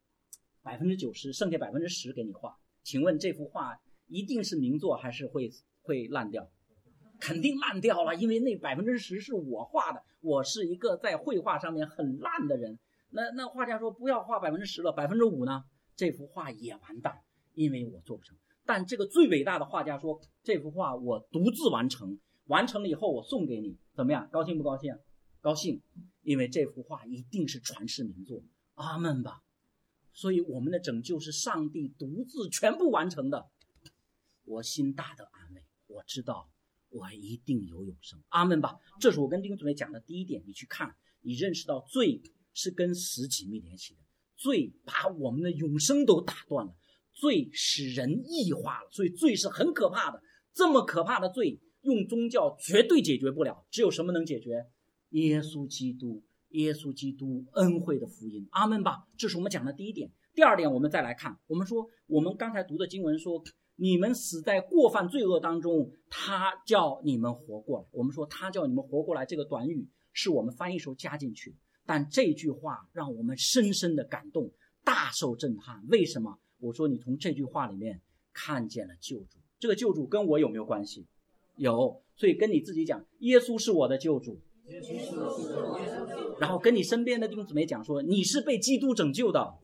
90%， 剩下 10% 给你画。请问这幅画一定是名作还是会烂掉？肯定烂掉了，因为那 10% 是我画的，我是一个在绘画上面很烂的人。那画家说不要画 10% 了， 5% 呢？这幅画也完蛋，因为我做不成。但这个最伟大的画家说，这幅画我独自完成，完成了以后我送给你，怎么样？高兴不高兴？高兴，因为这幅画一定是传世名作。阿们吧。所以我们的拯救是上帝独自全部完成的， 我心大得安慰，我知道我一定有永生。阿们吧。这是我跟弟兄姊妹讲的第一点，你去看，你认识到罪是跟死紧密联系的，罪把我们的永生都打断了，罪使人异化了，所以罪是很可怕的。这么可怕的罪用宗教绝对解决不了，只有什么能解决？耶稣基督恩惠的福音。阿们吧。这是我们讲的第一点。第二点，我们再来看，我们说我们刚才读的经文说，你们死在过犯罪恶当中，他叫你们活过来。我们说他叫你们活过来这个短语是我们翻译时候加进去的，但这句话让我们深深的感动，大受震撼。为什么？我说你从这句话里面看见了救主。这个救主跟我有没有关系？有。所以跟你自己讲，耶稣是我的救主。然后跟你身边的弟兄姊妹讲说，你是被基督拯救的。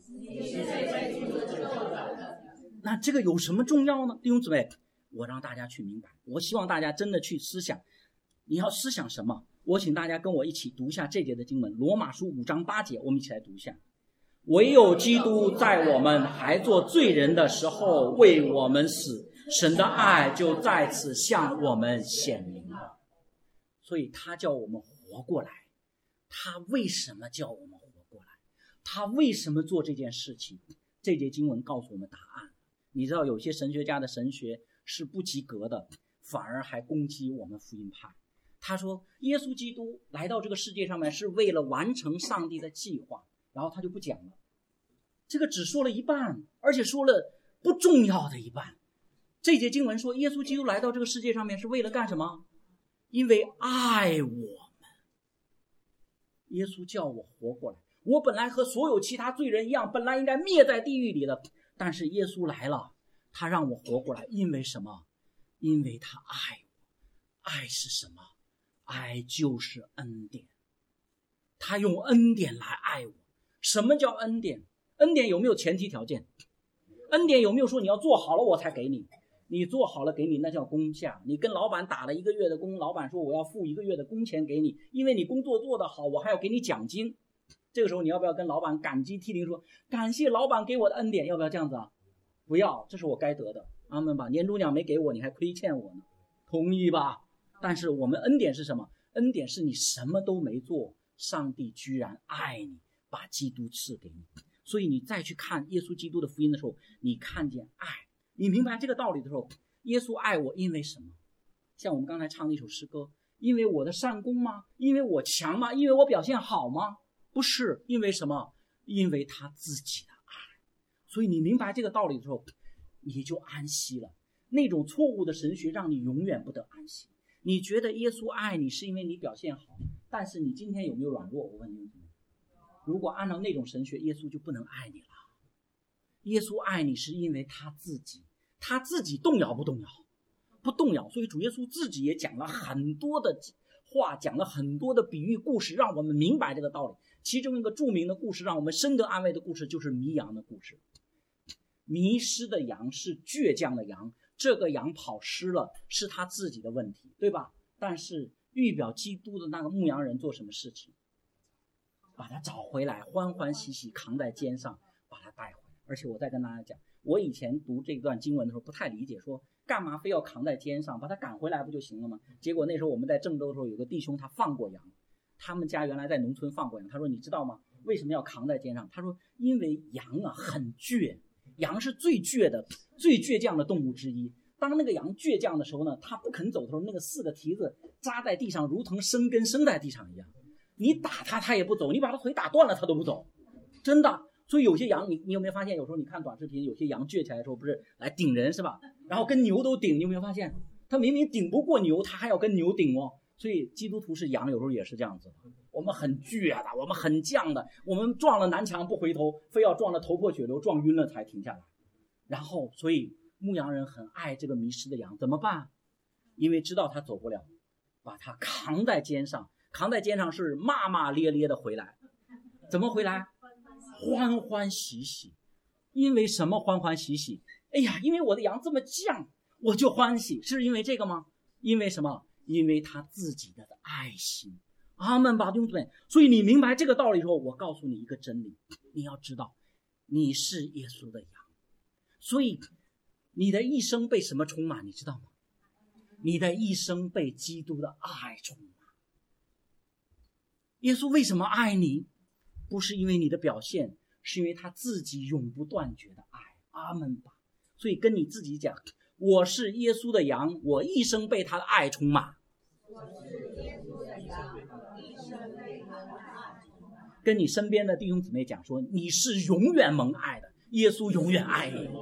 那这个有什么重要呢？弟兄姊妹，我让大家去明白，我希望大家真的去思想。你要思想什么？我请大家跟我一起读一下这节的经文，罗马书5章8节，我们一起来读一下。唯有基督在我们还做罪人的时候为我们死，神的爱就在此向我们显明了。所以他叫我们活过来。他为什么叫我们活过来？他为什么做这件事情？这节经文告诉我们答案。你知道有些神学家的神学是不及格的，反而还攻击我们福音派。他说耶稣基督来到这个世界上面是为了完成上帝的计划，然后他就不讲了。这个只说了一半，而且说了不重要的一半。这节经文说耶稣基督来到这个世界上面是为了干什么？因为爱我们。耶稣叫我活过来，我本来和所有其他罪人一样，本来应该灭在地狱里的，但是耶稣来了，他让我活过来。因为什么？因为他爱我。爱是什么？爱就是恩典。他用恩典来爱我。什么叫恩典？恩典有没有前提条件？恩典有没有说你要做好了我才给你？你做好了给你，那叫工价。你跟老板打了1个月的工，老板说我要付1个月的工钱给你，因为你工作做得好，我还要给你奖金。这个时候你要不要跟老板感激涕零说感谢老板给我的恩典？要不要这样子啊？不要，这是我该得的。阿们吧。年终奖没给我，你还亏欠我呢，同意吧？但是我们恩典是什么？恩典是你什么都没做，上帝居然爱你，把基督赐给你。所以你再去看耶稣基督的福音的时候，你看见爱，你明白这个道理的时候，耶稣爱我因为什么？像我们刚才唱的一首诗歌，因为我的善功吗？因为我强吗？因为我表现好吗？不是。因为什么？因为他自己的爱。所以你明白这个道理的时候，你就安息了。那种错误的神学让你永远不得安息。你觉得耶稣爱你是因为你表现好，但是你今天有没有软弱？我问你，如果按照那种神学，耶稣就不能爱你了。耶稣爱你是因为他自己动摇不动摇？不动摇。所以主耶稣自己也讲了很多的话，讲了很多的比喻故事，让我们明白这个道理。其中一个著名的故事让我们深得安慰的故事就是迷羊的故事。迷失的羊是倔强的羊，这个羊跑失了是他自己的问题，对吧？但是预表基督的那个牧羊人做什么事情？把他找回来，欢欢喜喜扛在肩上把他带回来。而且我再跟大家讲，我以前读这段经文的时候不太理解，说干嘛非要扛在肩上，把他赶回来不就行了吗？结果那时候我们在郑州的时候，有个弟兄他放过羊，他们家原来在农村放过羊。他说你知道吗？为什么要扛在肩上？他说因为羊啊很倔，羊是最倔强的动物之一。当那个羊倔强的时候呢，它不肯走的时候，那个4个蹄子扎在地上，如同生根生在地上一样。你打它它也不走，你把它腿打断了它都不走，真的。所以有些羊你有没有发现，有时候你看短视频，有些羊倔起来的时候不是来顶人是吧？然后跟牛都顶，你有没有发现它明明顶不过牛，它还要跟牛顶哦。所以基督徒是羊，有时候也是这样子的，我们很倔的，我们很犟的，我们撞了南墙不回头，非要撞得头破血流，撞晕了才停下来。然后所以牧羊人很爱这个迷失的羊，怎么办？因为知道他走不了，把他扛在肩上，扛在肩上是骂骂咧咧的回来。怎么回来？欢欢喜喜。因为什么欢欢喜喜？哎呀，因为我的羊这么犟，我就欢喜。是因为这个吗？因为什么？因为他自己的爱心。阿们吧，弟兄姊妹。所以你明白这个道理之后，我告诉你一个真理，你要知道你是耶稣的羊。所以你的一生被什么充满？你知道吗？你的一生被基督的爱充满。耶稣为什么爱你？不是因为你的表现，是因为他自己永不断绝的爱。阿们吧。所以跟你自己讲，我是耶稣的羊，我一生被他的爱充满。跟你身边的弟兄姊妹讲说，你是永远蒙爱的，耶稣永远爱你。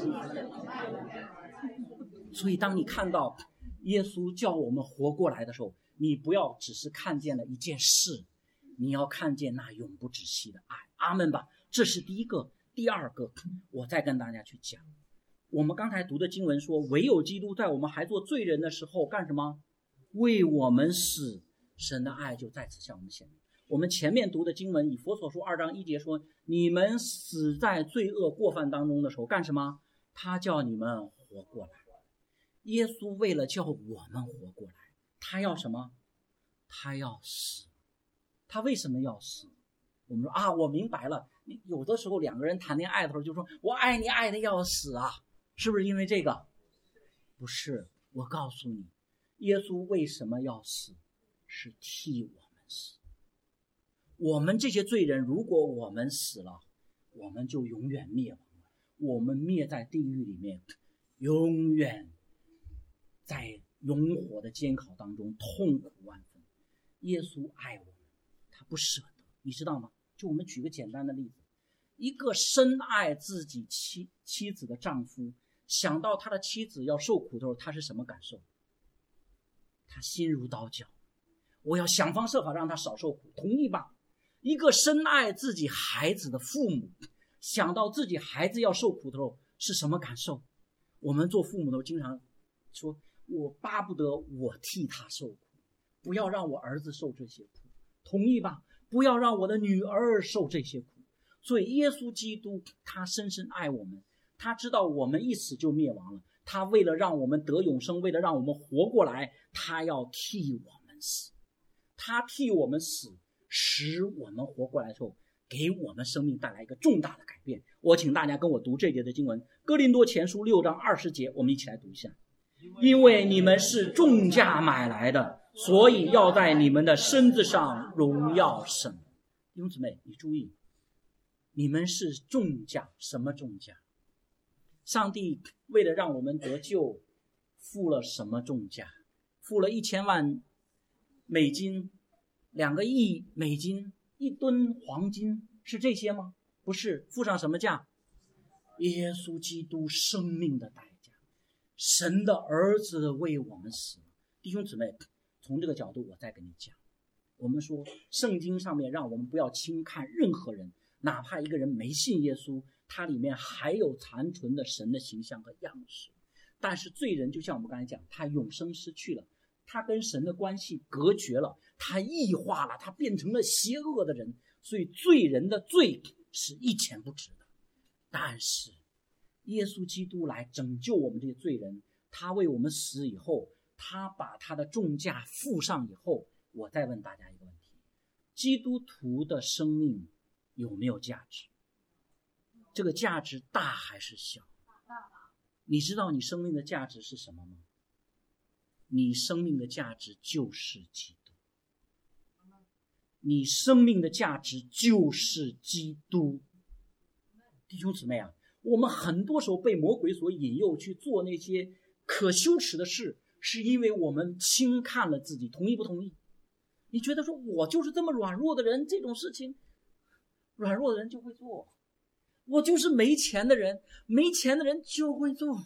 所以当你看到耶稣叫我们活过来的时候，你不要只是看见了一件事，你要看见那永不止息的爱。阿们吧。这是第一个。第二个，我再跟大家去讲，我们刚才读的经文说，唯有基督在我们还做罪人的时候干什么？为我们死，神的爱就在此向我们显明。我们前面读的经文以弗所书2章1节说，你们死在罪恶过犯当中的时候干什么？他叫你们活过来。耶稣为了叫我们活过来，他要什么？他要死。他为什么要死？我们说啊，我明白了。有的时候两个人谈恋爱的时候就说我爱你爱的要死啊，是不是因为这个？不是，我告诉你，耶稣为什么要死？是替我们死。我们这些罪人，如果我们死了，我们就永远灭亡了，我们灭在地狱里面，永远在永火的监考当中痛苦万分。耶稣爱我们，他不舍得，你知道吗？就我们举个简单的例子，一个深爱自己妻子的丈夫，想到他的妻子要受苦的时候，他是什么感受？他心如刀绞，我要想方设法让他少受苦，同意吧？一个深爱自己孩子的父母，想到自己孩子要受苦的时候是什么感受？我们做父母都经常说，我巴不得我替他受苦，不要让我儿子受这些苦，同意吧？不要让我的女儿受这些苦。所以耶稣基督他深深爱我们，他知道我们一死就灭亡了，他为了让我们得永生，为了让我们活过来，他要替我们死。他替我们死，使我们活过来的时候，给我们生命带来一个重大的改变。我请大家跟我读这节的经文，哥林多前书6章20节，我们一起来读一下。因为你们是重价买来的，所以要在你们的身子上荣耀神。弟兄姊妹，你注意，你们是重价。什么重价？上帝为了让我们得救，付了什么重价？付了1000万美金，2个亿美金，1吨黄金，是这些吗？不是，付上什么价？耶稣基督生命的代价，神的儿子为我们死。弟兄姊妹，从这个角度我再跟你讲，我们说圣经上面让我们不要轻看任何人，哪怕一个人没信耶稣，他里面还有残存的神的形象和样式。但是罪人就像我们刚才讲，他永生失去了，他跟神的关系隔绝了，他异化了，他变成了邪恶的人。所以罪人的罪是一钱不值的。但是耶稣基督来拯救我们这些罪人，他为我们死以后，他把他的重价付上以后，我再问大家一个问题，基督徒的生命有没有价值？这个价值大还是小？你知道你生命的价值是什么吗？你生命的价值就是基督。你生命的价值就是基督。弟兄姊妹啊，我们很多时候被魔鬼所引诱去做那些可羞耻的事，是因为我们轻看了自己。同意不同意？你觉得说我就是这么软弱的人，这种事情软弱的人就会做。我就是没钱的人，没钱的人就会做。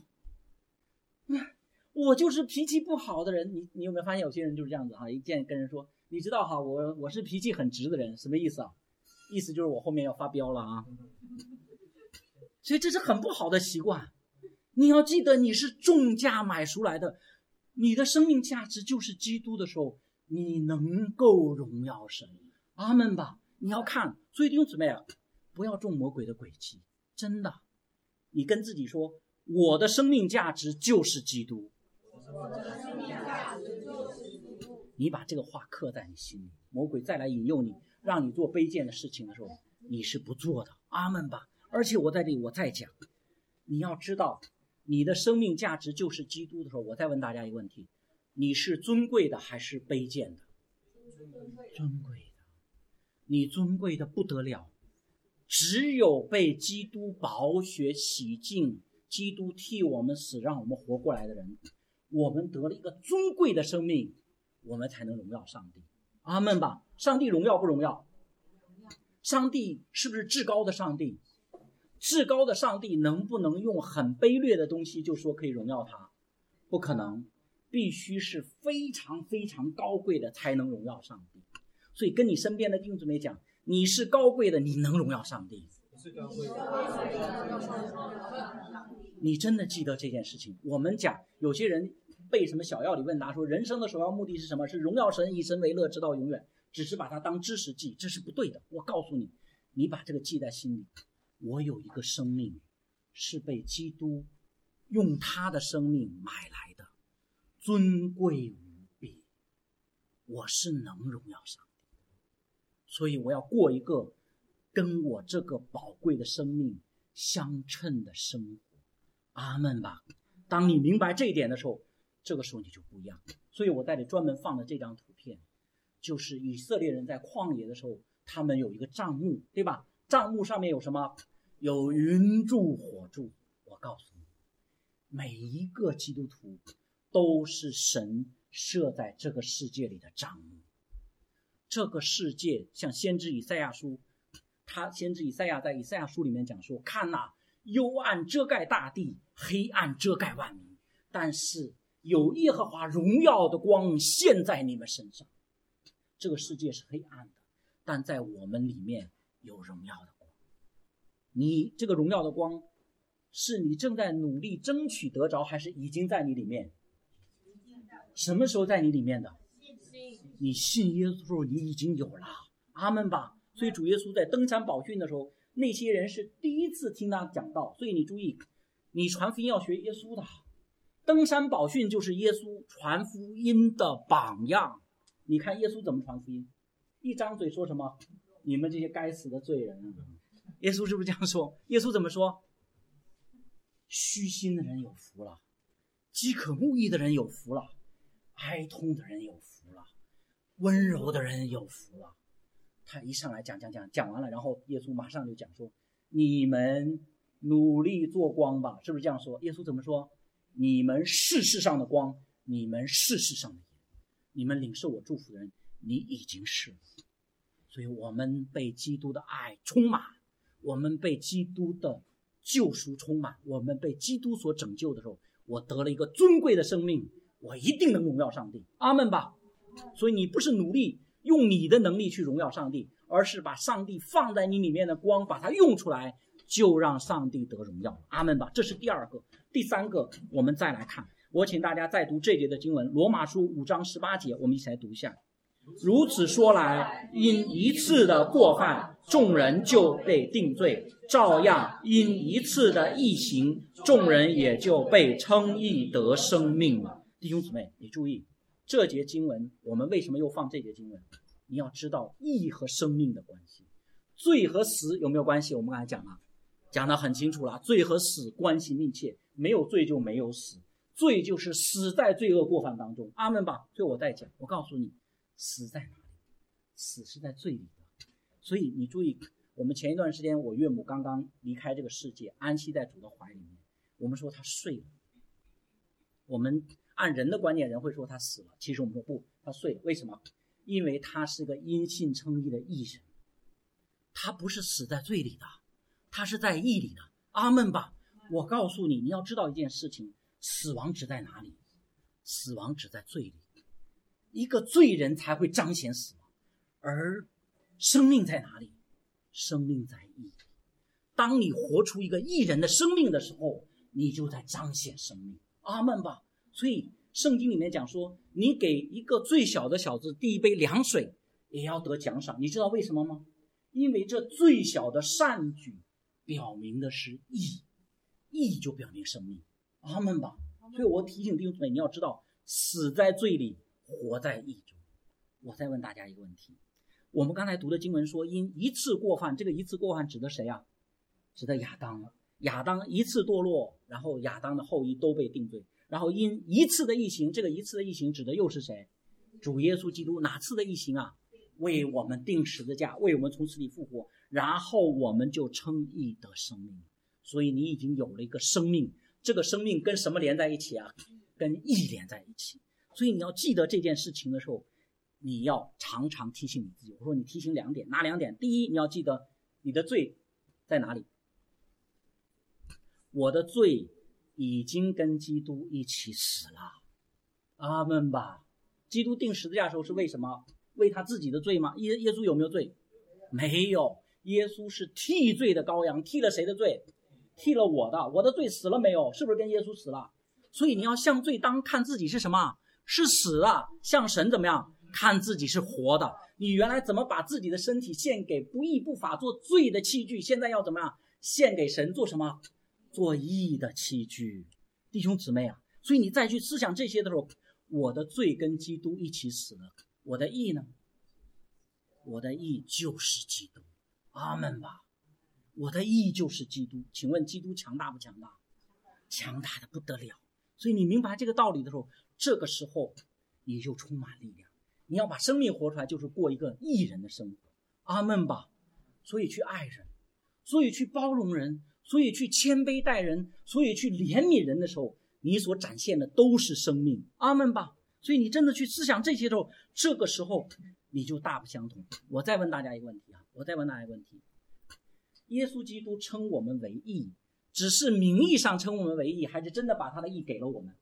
我就是脾气不好的人，你有没有发现有些人就是这样子哈？一见跟人说，你知道哈，我是脾气很直的人，什么意思啊？意思就是我后面要发飙了啊。所以这是很不好的习惯。你要记得，你是重价买赎来的，你的生命价值就是基督的时候，你能够荣耀神。阿们吧。你要看，所以弟兄姊妹啊，不要中魔鬼的诡计，真的。你跟自己说，我的生命价值就是基督。你把这个话刻在你心里，魔鬼再来引诱你，让你做卑贱的事情的时候，你是不做的。阿们吧。而且我在这里我再讲，你要知道， 你的生命价值就是基督的时候，我再问大家一个问题，你是尊贵的还是卑贱的？尊贵的。你尊贵的不得了，只有被基督宝血洗净，基督替我们死，让我们活过来的人，我们得了一个尊贵的生命，我们才能荣耀上帝。阿们吧。上帝荣耀不荣耀？上帝是不是至高的上帝？至高的上帝能不能用很卑劣的东西就说可以荣耀他？不可能，必须是非常非常高贵的才能荣耀上帝。所以跟你身边的弟兄姊妹讲，你是高贵的，你能荣耀上帝。你真的记得这件事情。我们讲有些人背什么小要理问答说人生的首要目的是什么？是荣耀神，以神为乐，直到永远，只是把它当知识记，这是不对的。我告诉你，你把这个记在心里。我有一个生命是被基督用他的生命买来的，尊贵无比，我是能荣耀上帝。所以我要过一个跟我这个宝贵的生命相称的生活。阿们吧。当你明白这一点的时候，这个时候你就不一样。所以我在这里专门放了这张图片，就是以色列人在旷野的时候，他们有一个帐幕，对吧？帐幕上面有什么？有云柱火柱。我告诉你，每一个基督徒都是神设在这个世界里的帐幕。这个世界像先知以赛亚书，先知以赛亚在以赛亚书里面讲说，看哪，幽暗遮盖大地，黑暗遮盖万民，但是有耶和华荣耀的光现在你们身上。这个世界是黑暗的，但在我们里面有荣耀的光。你这个荣耀的光是你正在努力争取得着，还是已经在你里面？什么时候在你里面的？你信耶稣的时候你已经有了。阿们吧。所以主耶稣在登山宝训的时候，那些人是第一次听他讲道。所以你注意，你传福音要学耶稣的。登山宝训就是耶稣传福音的榜样。你看耶稣怎么传福音？一张嘴说什么？你们这些该死的罪人。耶稣是不是这样说？耶稣怎么说？虚心的人有福了，饥渴慕义的人有福了，哀痛的人有福了，温柔的人有福了。他一上来讲完了，然后耶稣马上就讲说，你们努力做光吧，是不是这样说？耶稣怎么说？你们是世上的光，你们是世上的盐，你们领受我祝福的人，你已经是了。所以我们被基督的爱充满，我们被基督的救赎充满，我们被基督所拯救的时候，我得了一个尊贵的生命，我一定能荣耀上帝。阿们吧。所以你不是努力用你的能力去荣耀上帝，而是把上帝放在你里面的光把它用出来，就让上帝得荣耀。阿们吧。这是第二个。第三个，我们再来看，我请大家再读这节的经文，罗马书5章18节，我们一起来读一下。如此说来，因一次的过犯，众人就被定罪，照样因一次的义行，众人也就被称义得生命了。弟兄姊妹，你注意这节经文，我们为什么又放这节经文？你要知道义和生命的关系。罪和死有没有关系？我们刚才讲得很清楚了，罪和死关系密切，没有罪就没有死，罪就是死在罪恶过犯当中。阿们吧。所以我在讲，我告诉你，死在哪里？死是在罪里的。所以你注意，我们前一段时间我岳母刚刚离开这个世界，安息在主的怀里面，我们说他睡了。我们按人的观念，人会说他死了，其实我们说不，他睡了。为什么？因为他是个因信称义的义人，他不是死在罪里的，他是在义里的。阿们吧。我告诉你，你要知道一件事情，死亡只在哪里？死亡只在罪里。一个罪人才会彰显死亡，而生命在哪里？生命在义里。当你活出一个义人的生命的时候，你就在彰显生命。阿们吧。所以圣经里面讲说，你给一个最小的小子递一杯凉水，也要得奖赏。你知道为什么吗？因为这最小的善举表明的是义，义就表明生命。阿们吧。所以我提醒弟兄姊妹，你要知道，死在罪里，活在义中。我再问大家一个问题，我们刚才读的经文说，因一次过犯，这个一次过犯指的谁啊？指的亚当了。 亚当一次堕落，然后亚当的后裔都被定罪，然后因一次的义行，这个一次的义行指的又是谁？主耶稣基督。哪次的义行啊？为我们钉十字架，为我们从死里复活，然后我们就称义得生命。所以你已经有了一个生命，这个生命跟什么连在一起啊？跟义连在一起。所以你要记得这件事情的时候，你要常常提醒你自己。我说你提醒2点，哪2点？第一，你要记得你的罪在哪里？我的罪已经跟基督一起死了，阿们吧。基督钉十字架的时候是为什么？为他自己的罪吗？耶稣有没有罪？没有。耶稣是替罪的羔羊，替了谁的罪？替了我的。我的罪死了没有？是不是跟耶稣死了？所以你要向罪当看自己是什么？是死了。向神怎么样？看自己是活的。你原来怎么把自己的身体献给不义不法做罪的器具，现在要怎么样？献给神做什么？做义的器具。弟兄姊妹啊，所以你再去思想这些的时候，我的罪跟基督一起死了，我的义呢？我的义就是基督，阿们吧。我的义就是基督。请问基督强大不强大？强大的不得了。所以你明白这个道理的时候，这个时候你就充满力量。你要把生命活出来，就是过一个义人的生活，阿们吧。所以去爱人，所以去包容人，所以去谦卑待人，所以去怜悯人的时候，你所展现的都是生命，阿们吧。所以你真的去思想这些的时候，这个时候你就大不相同。我再问大家一个问题啊，耶稣基督称我们为义，只是名义上称我们为义，还是真的把他的义给了我们？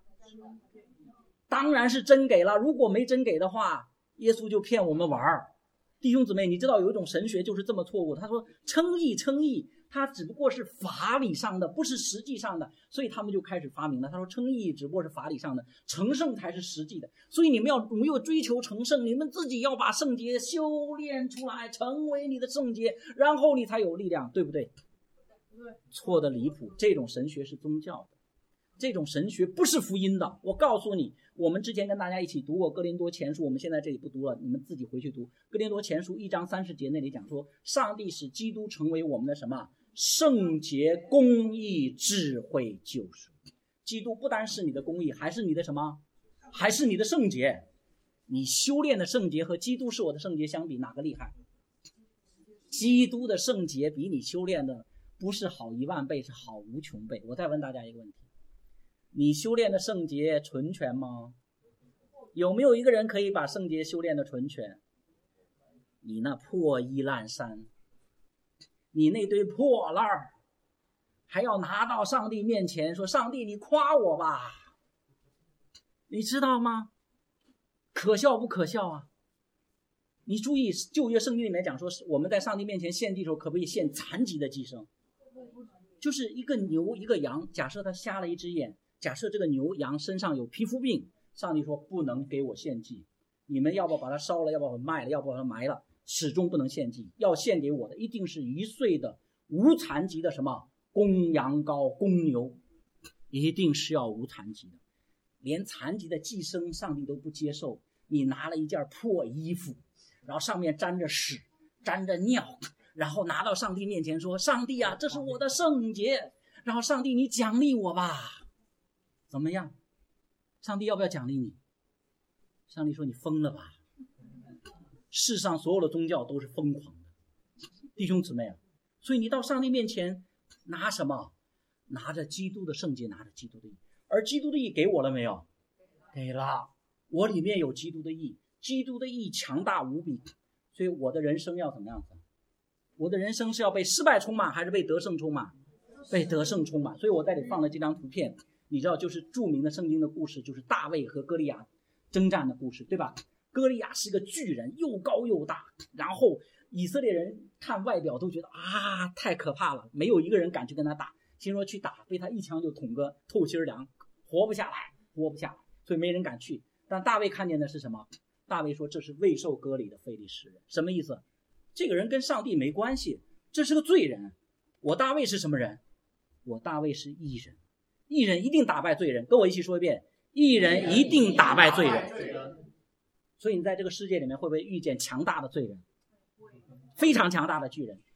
当然是真给了。如果没真给的话，耶稣就骗我们玩儿。弟兄姊妹，你知道有一种神学就是这么错误，他说称义，它只不过是法理上的，不是实际上的，所以他们就开始发明了。他说称义只不过是法理上的，成圣才是实际的。所以你们要没有追求成圣，你们自己要把圣洁修炼出来，成为你的圣洁，然后你才有力量，对不对？错的离谱。这种神学是宗教的，这种神学不是福音的。我告诉你，我们之前跟大家一起读过哥林多前书，我们现在这里不读了，你们自己回去读哥林多前书1章30节，那里讲说，上帝使基督成为我们的什么？圣洁、公义、智慧、救赎。基督不单是你的公义，还是你的什么？还是你的圣洁。你修炼的圣洁和基督是我的圣洁相比，哪个厉害？基督的圣洁比你修炼的不是好10000倍，是好无穷倍。我再问大家一个问题，你修炼的圣洁纯全吗？有没有一个人可以把圣洁修炼的纯全？你那破衣烂衫，你那堆破烂儿，还要拿到上帝面前说，上帝你夸我吧，你知道吗？可笑不可笑啊？你注意旧约圣经里面讲说，我们在上帝面前献祭的时候可不可以献残疾的祭牲？就是一个牛一个羊，假设他瞎了一只眼，假设这个牛羊身上有皮肤病，上帝说不能给我献祭，你们要不要把它烧了，要不要卖了，要不要把它埋了，始终不能献祭。要献给我的一定是1岁的无残疾的什么公羊羔公牛，一定是要无残疾的。连残疾的祭牲上帝都不接受，你拿了一件破衣服，然后上面沾着屎沾着尿，然后拿到上帝面前说，上帝啊，这是我的圣洁，然后上帝你奖励我吧。怎么样？上帝要不要奖励你？上帝说你疯了吧。世上所有的宗教都是疯狂的，弟兄姊妹啊，所以你到上帝面前拿什么？拿着基督的圣洁，拿着基督的义。而基督的义给我了没有？给了。我里面有基督的义，基督的义强大无比。所以我的人生要怎么样子？我的人生是要被失败充满，还是被得胜充满？被得胜充满。所以我在这里放了这张图片，你知道就是著名的圣经的故事，就是大卫和歌利亚征战的故事，对吧？歌利亚是个巨人，又高又大，然后以色列人看外表都觉得啊太可怕了，没有一个人敢去跟他打，心说去打被他一枪就捅个透心凉，活不下来，所以没人敢去。但大卫看见的是什么？大卫说这是未受割礼的非利士人。什么意思？这个人跟上帝没关系，这是个罪人。我大卫是什么人？我大卫是义人，义人一定打败罪人。跟我一起说一遍，义人一定打败罪人。所以你在这个世界里面会不会遇见强大的罪人？非常强大的巨人。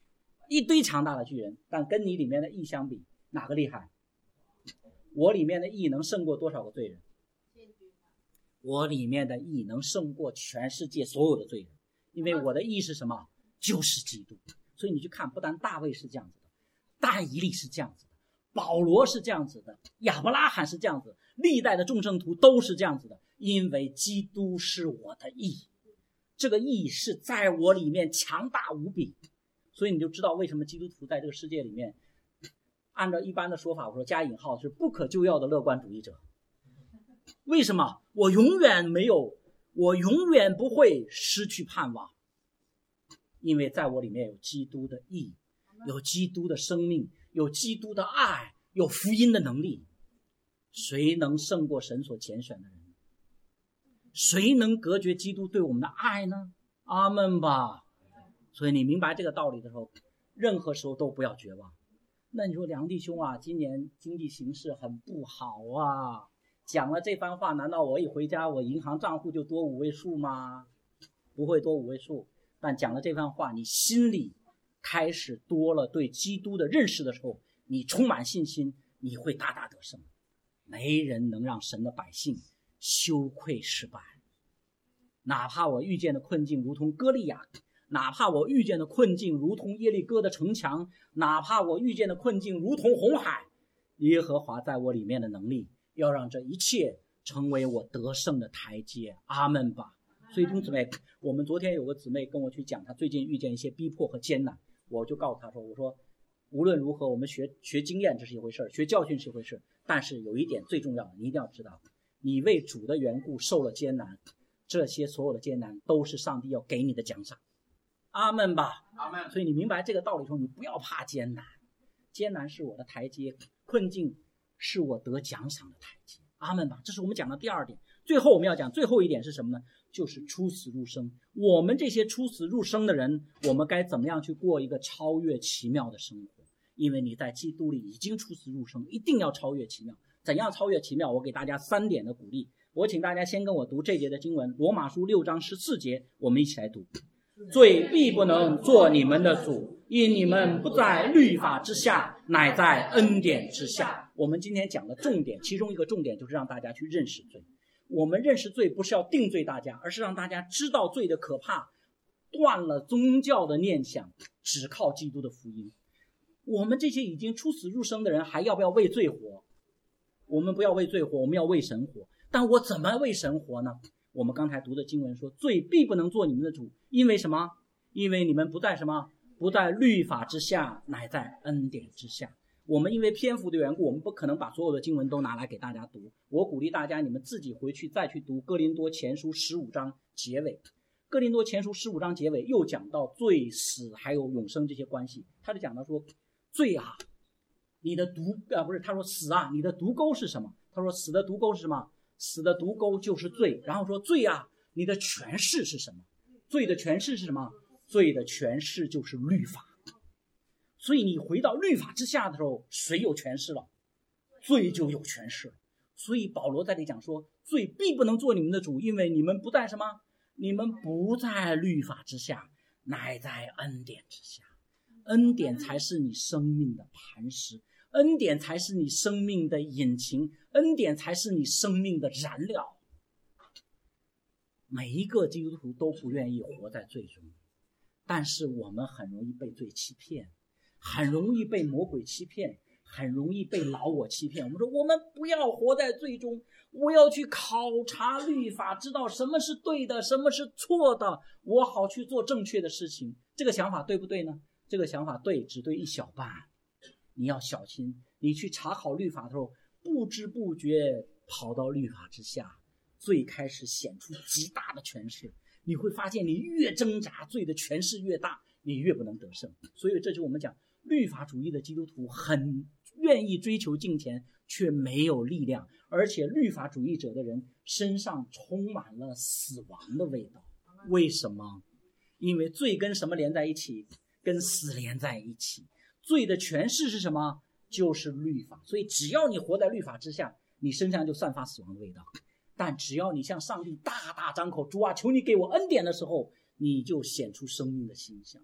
一堆强大的巨人，但跟你里面的义相比，哪个厉害？我里面的义能胜过多少个罪人？我里面的义能胜过全世界所有的罪人，因为我的义是什么？就是基督。所以你去看，不但大卫是这样子的，但以理是这样子的，保罗是这样子的，亚伯拉罕是这样子的，历代的众圣徒都是这样子的，因为基督是我的义，这个义是在我里面强大无比。所以你就知道为什么基督徒在这个世界里面，按照一般的说法，我说加引号是不可救药的乐观主义者。为什么？我永远不会失去盼望，因为在我里面有基督的义，有基督的生命，有基督的爱，有福音的能力。谁能胜过神所拣选的人？谁能隔绝基督对我们的爱呢？阿们吧。所以你明白这个道理的时候，任何时候都不要绝望。那你说梁弟兄啊，今年经济形势很不好啊，讲了这番话，难道我一回家我银行账户就多5位数吗？不会多5位数，但讲了这番话，你心里开始多了对基督的认识的时候，你充满信心，你会大大得胜。没人能让神的百姓羞愧失败。哪怕我遇见的困境如同歌利亚，哪怕我遇见的困境如同耶利哥的城墙，哪怕我遇见的困境如同红海，耶和华在我里面的能力要让这一切成为我得胜的台阶。阿们吧。所以弟兄姊妹，我们昨天有个姊妹跟我去讲她最近遇见一些逼迫和艰难，我就告诉她说，我说无论如何我们学经验这是一回事，学教训是一回事，但是有一点最重要的，你一定要知道，你为主的缘故受了艰难，这些所有的艰难都是上帝要给你的奖赏。阿们吧。 阿们。 所以你明白这个道理后，你不要怕艰难，艰难是我的台阶，困境是我得奖赏的台阶。阿们吧。这是我们讲的第二点。最后我们要讲最后一点是什么呢？就是出死入生。我们这些出死入生的人，我们该怎么样去过一个超越奇妙的生活？因为你在基督里已经出死入生，一定要超越奇妙。怎样超越奇妙？我给大家3点的鼓励。我请大家先跟我读这节的经文，罗马书6章14节，我们一起来读。罪必不能做你们的主，因你们不在律法之下，乃在恩典之下。我们今天讲的重点，其中一个重点就是让大家去认识罪。我们认识罪不是要定罪大家，而是让大家知道罪的可怕，断了宗教的念想，只靠基督的福音。我们这些已经出死入生的人还要不要为罪活？我们不要为罪活，我们要为神活。但我怎么为神活呢？我们刚才读的经文说，罪必不能做你们的主，因为什么？因为你们不在什么？不在律法之下，乃在恩典之下。我们因为篇幅的缘故，我们不可能把所有的经文都拿来给大家读。我鼓励大家，你们自己回去再去读哥林多前书15章结尾。哥林多前书15章结尾又讲到罪、死还有永生这些关系。他就讲到说，罪啊，你的他说死啊，你的毒钩是什么？他说死的毒钩是什么？死的毒钩就是罪。然后说罪啊，你的权势是什么？罪的权势是什么？罪的权势就是律法。所以你回到律法之下的时候，谁有权势了？罪就有权势了。所以保罗在这里讲说，罪必不能做你们的主，因为你们不在什么？你们不在律法之下，乃在恩典之下。恩典才是你生命的磐石，恩典才是你生命的引擎，恩典才是你生命的燃料。每一个基督徒都不愿意活在罪中，但是我们很容易被罪欺骗，很容易被魔鬼欺骗，很容易被老我欺骗。我们说我们不要活在罪中，我要去考察律法，知道什么是对的，什么是错的，我好去做正确的事情。这个想法对不对呢？这个想法对，只对一小半。你要小心，你去查考律法的时候，不知不觉跑到律法之下，罪开始显出极大的权势。你会发现你越挣扎，罪的权势越大，你越不能得胜。所以这就是我们讲律法主义的基督徒很愿意追求敬虔，却没有力量，而且律法主义者的人身上充满了死亡的味道。为什么？因为罪跟什么连在一起？跟死连在一起。罪的权势是什么？就是律法。所以只要你活在律法之下，你身上就散发死亡的味道。但只要你向上帝大大张口，主啊，求你给我恩典的时候，你就显出生命的形象。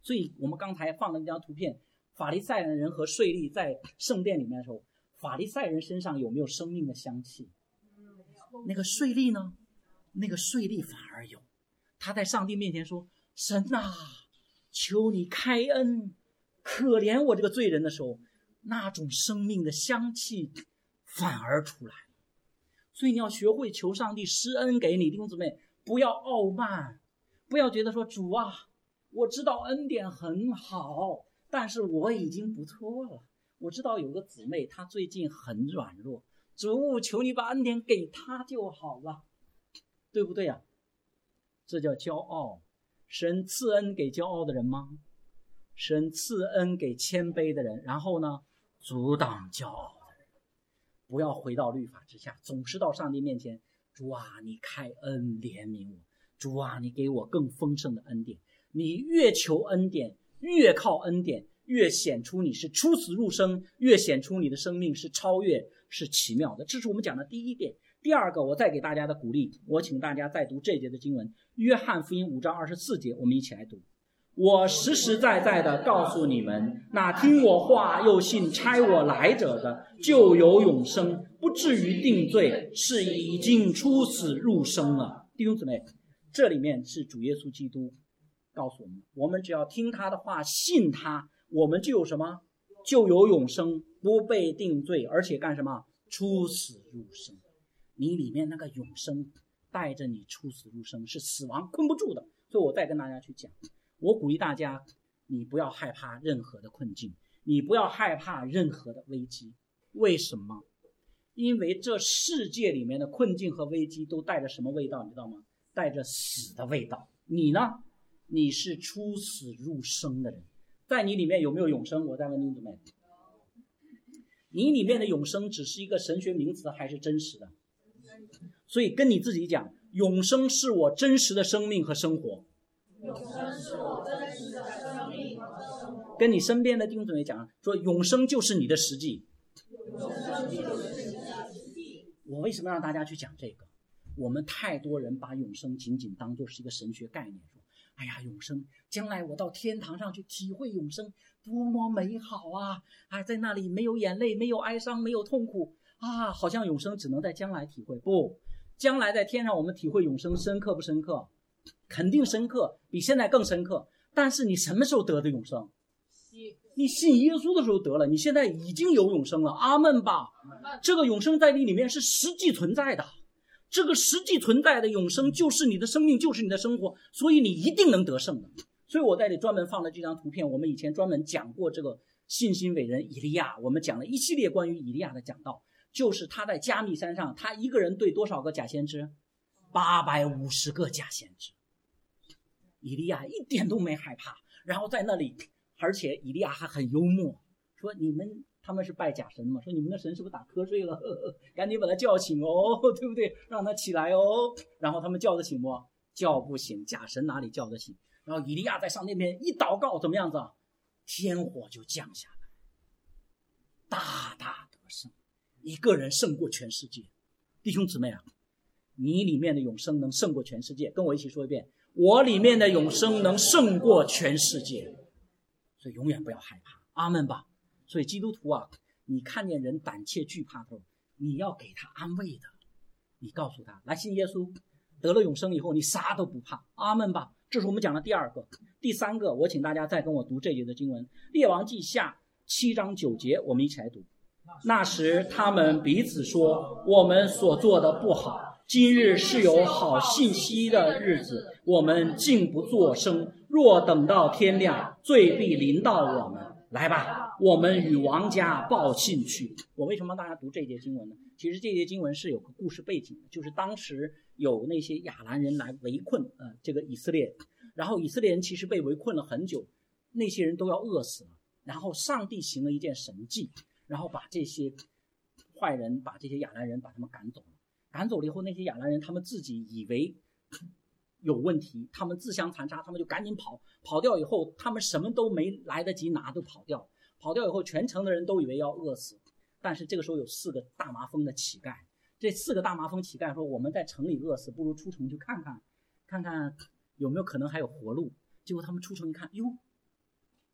所以我们刚才放的那张图片，法利赛人和税吏在圣殿里面的时候，法利赛人身上有没有生命的香气？那个税吏呢？那个税吏反而有。他在上帝面前说，神啊，求你开恩，可怜我这个罪人的时候，那种生命的香气反而出来了。所以你要学会求上帝施恩给你，弟兄姊妹，不要傲慢，不要觉得说，主啊，我知道恩典很好，但是我已经不错了。我知道有个姊妹她最近很软弱，主求你把恩典给她就好了，对不对啊？这叫骄傲。神赐恩给骄傲的人吗？神赐恩给谦卑的人，然后呢，阻挡骄傲的人。不要回到律法之下，总是到上帝面前，主啊，你开恩怜悯我，主啊，你给我更丰盛的恩典。你越求恩典，越靠恩典，越显出你是出死入生，越显出你的生命是超越，是奇妙的。这是我们讲的第一点。第二个，我再给大家的鼓励，我请大家再读这节的经文，约翰福音5章24节，我们一起来读。我实实在在的告诉你们，那听我话又信差我来者的，就有永生，不至于定罪，是已经出死入生了。弟兄姊妹，这里面是主耶稣基督告诉我们，我们只要听他的话，信他，我们就有什么？就有永生，不被定罪，而且干什么？出死入生。你里面那个永生带着你出死入生，是死亡困不住的。所以我再跟大家去讲，我鼓励大家，你不要害怕任何的困境，你不要害怕任何的危机。为什么？因为这世界里面的困境和危机都带着什么味道，你知道吗？带着死的味道。你呢？你是出死入生的人，在你里面有没有永生？我再问弟兄姊妹，你里面的永生只是一个神学名词还是真实的？所以跟你自己讲，永生是我真实的生命和生活。 永生是我真实的生命和生活。 跟你身边的弟兄姊妹讲，说永生就是你的实际。 永生就是你的实际。 我为什么让大家去讲这个？我们太多人把永生仅仅当作是一个神学概念，说哎呀，永生将来我到天堂上去体会永生多么美好啊！在那里没有眼泪，没有哀伤，没有痛苦啊，好像永生只能在将来体会。不，将来在天上我们体会永生深刻不深刻？肯定深刻，比现在更深刻。但是你什么时候得的永生？你信耶稣的时候得了，你现在已经有永生了，阿们吧。这个永生在你里面是实际存在的，这个实际存在的永生就是你的生命，就是你的生活，所以你一定能得胜的。所以我在这里专门放了这张图片，我们以前专门讲过这个信心伟人以利亚，我们讲了一系列关于以利亚的讲道，就是他在加密山上，他一个人对多少个假先知？850个假先知。以利亚一点都没害怕，然后在那里，而且以利亚还很幽默，说他们是拜假神嘛，说你们的神是不是打瞌睡了？赶紧把他叫醒哦，对不对？让他起来哦。然后他们叫得醒不？叫不醒，假神哪里叫得醒？然后以利亚在上那边一祷告，怎么样子？天火就降下来，大大得胜，一个人胜过全世界。弟兄姊妹啊，你里面的永生能胜过全世界，跟我一起说一遍，我里面的永生能胜过全世界。所以永远不要害怕，阿们吧。所以基督徒啊，你看见人胆怯惧怕的时候，你要给他安慰的，你告诉他来信耶稣，得了永生以后你啥都不怕，阿们吧。这是我们讲的第二个。第三个，我请大家再跟我读这节的经文，列王记下7章9节，我们一起来读。那时他们彼此说，我们所做的不好，今日是有好信息的日子，我们竟不作声，若等到天亮，罪必临到我们。来吧，我们与王家报信去。我为什么让大家读这节经文呢？其实这节经文是有个故事背景的，就是当时有那些亚兰人来围困这个以色列，然后以色列人其实被围困了很久，那些人都要饿死了，然后上帝行了一件神迹，然后把这些坏人，把这些亚兰人把他们赶走了。赶走了以后，那些亚兰人他们自己以为有问题，他们自相残杀，他们就赶紧跑掉以后，他们什么都没来得及拿，都跑掉以后，全城的人都以为要饿死。但是这个时候有4个大麻风的乞丐，这4个大麻风乞丐说，我们在城里饿死，不如出城去看看有没有可能还有活路。结果他们出城一看，哟，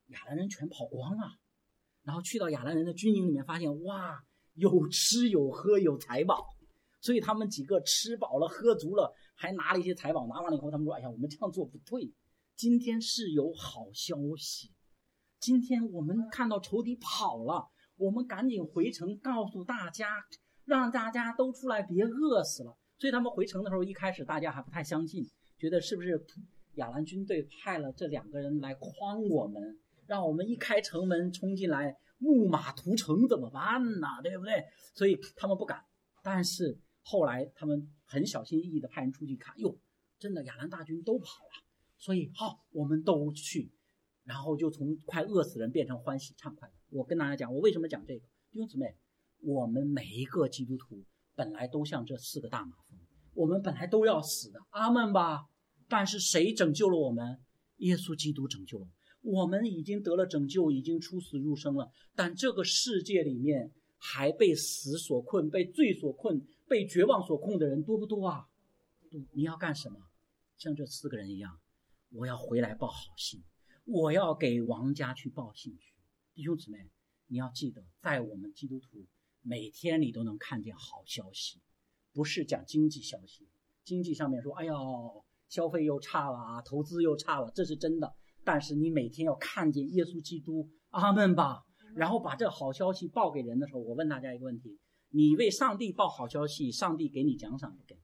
亚兰人全跑光了，然后去到亚兰人的军营里面，发现哇，有吃有喝有财宝，所以他们几个吃饱了喝足了，还拿了一些财宝，拿完了以后他们说，哎呀，我们这样做不对，今天是有好消息，今天我们看到仇敌跑了，我们赶紧回城告诉大家，让大家都出来别饿死了。所以他们回城的时候，一开始大家还不太相信，觉得是不是亚兰军队派了这2个人来诓我们，让我们一开城门冲进来木马屠城怎么办呢？对不对？所以他们不敢。但是后来他们很小心翼翼的派人出去看，哟，真的亚兰大军都跑了，所以好，我们都去，然后就从快饿死人变成欢喜畅快的。我跟大家讲，我为什么讲这个？弟兄姊妹，我们每一个基督徒本来都像这4个大麻风，我们本来都要死的，阿们吧。但是谁拯救了我们？耶稣基督拯救了我们，已经得了拯救，已经出死入生了。但这个世界里面还被死所困，被罪所困，被绝望所困的人多不多啊？你要干什么？像这4个人一样，我要回来报好信，我要给王家去报信去。弟兄姊妹，你要记得，在我们基督徒每天你都能看见好消息，不是讲经济消息。经济上面说，哎呦，消费又差了，投资又差了，这是真的。但是你每天要看见耶稣基督，阿们吧。然后把这好消息报给人的时候，我问大家一个问题，你为上帝报好消息，上帝给你奖赏不给？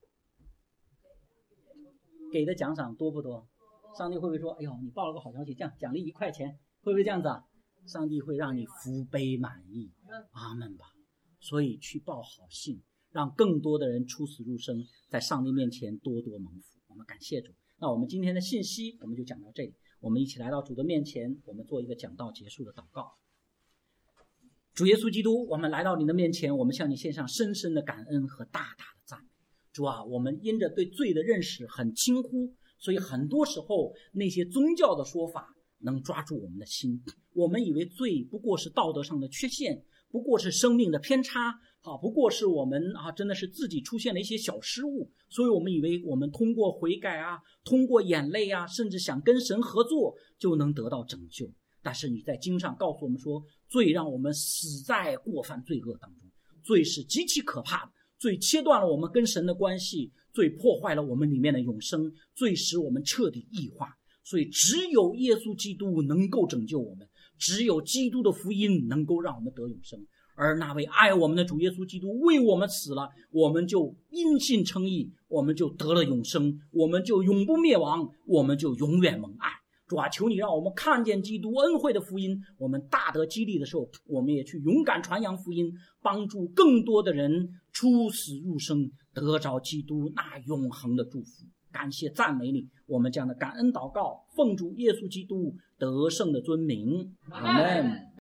给的奖赏多不多？上帝会不会说，哎呦，你报了个好消息，这样奖励1块钱，会不会这样子啊？上帝会让你福杯满溢，阿们吧。所以去报好信，让更多的人出死入生，在上帝面前多多蒙福。我们感谢主。那我们今天的信息我们就讲到这里，我们一起来到主的面前，我们做一个讲道结束的祷告。主耶稣基督，我们来到你的面前，我们向你献上深深的感恩和大大的赞美。主啊，我们因着对罪的认识很轻忽，所以很多时候那些宗教的说法能抓住我们的心，我们以为罪不过是道德上的缺陷，不过是生命的偏差，不过是我们真的是自己出现了一些小失误，所以我们以为我们通过悔改通过眼泪甚至想跟神合作就能得到拯救。但是你在经上告诉我们说，罪让我们死在过犯罪恶当中，罪是极其可怕的，罪切断了我们跟神的关系，罪破坏了我们里面的永生，罪使我们彻底异化。所以只有耶稣基督能够拯救我们，只有基督的福音能够让我们得永生。而那位爱我们的主耶稣基督为我们死了，我们就因信称义，我们就得了永生，我们就永不灭亡，我们就永远蒙爱。主啊，求你让我们看见基督恩惠的福音，我们大得激励的时候，我们也去勇敢传扬福音，帮助更多的人出死入生，得着基督那永恒的祝福。感谢赞美你，我们这样的感恩祷告，奉主耶稣基督得胜的尊名，阿们。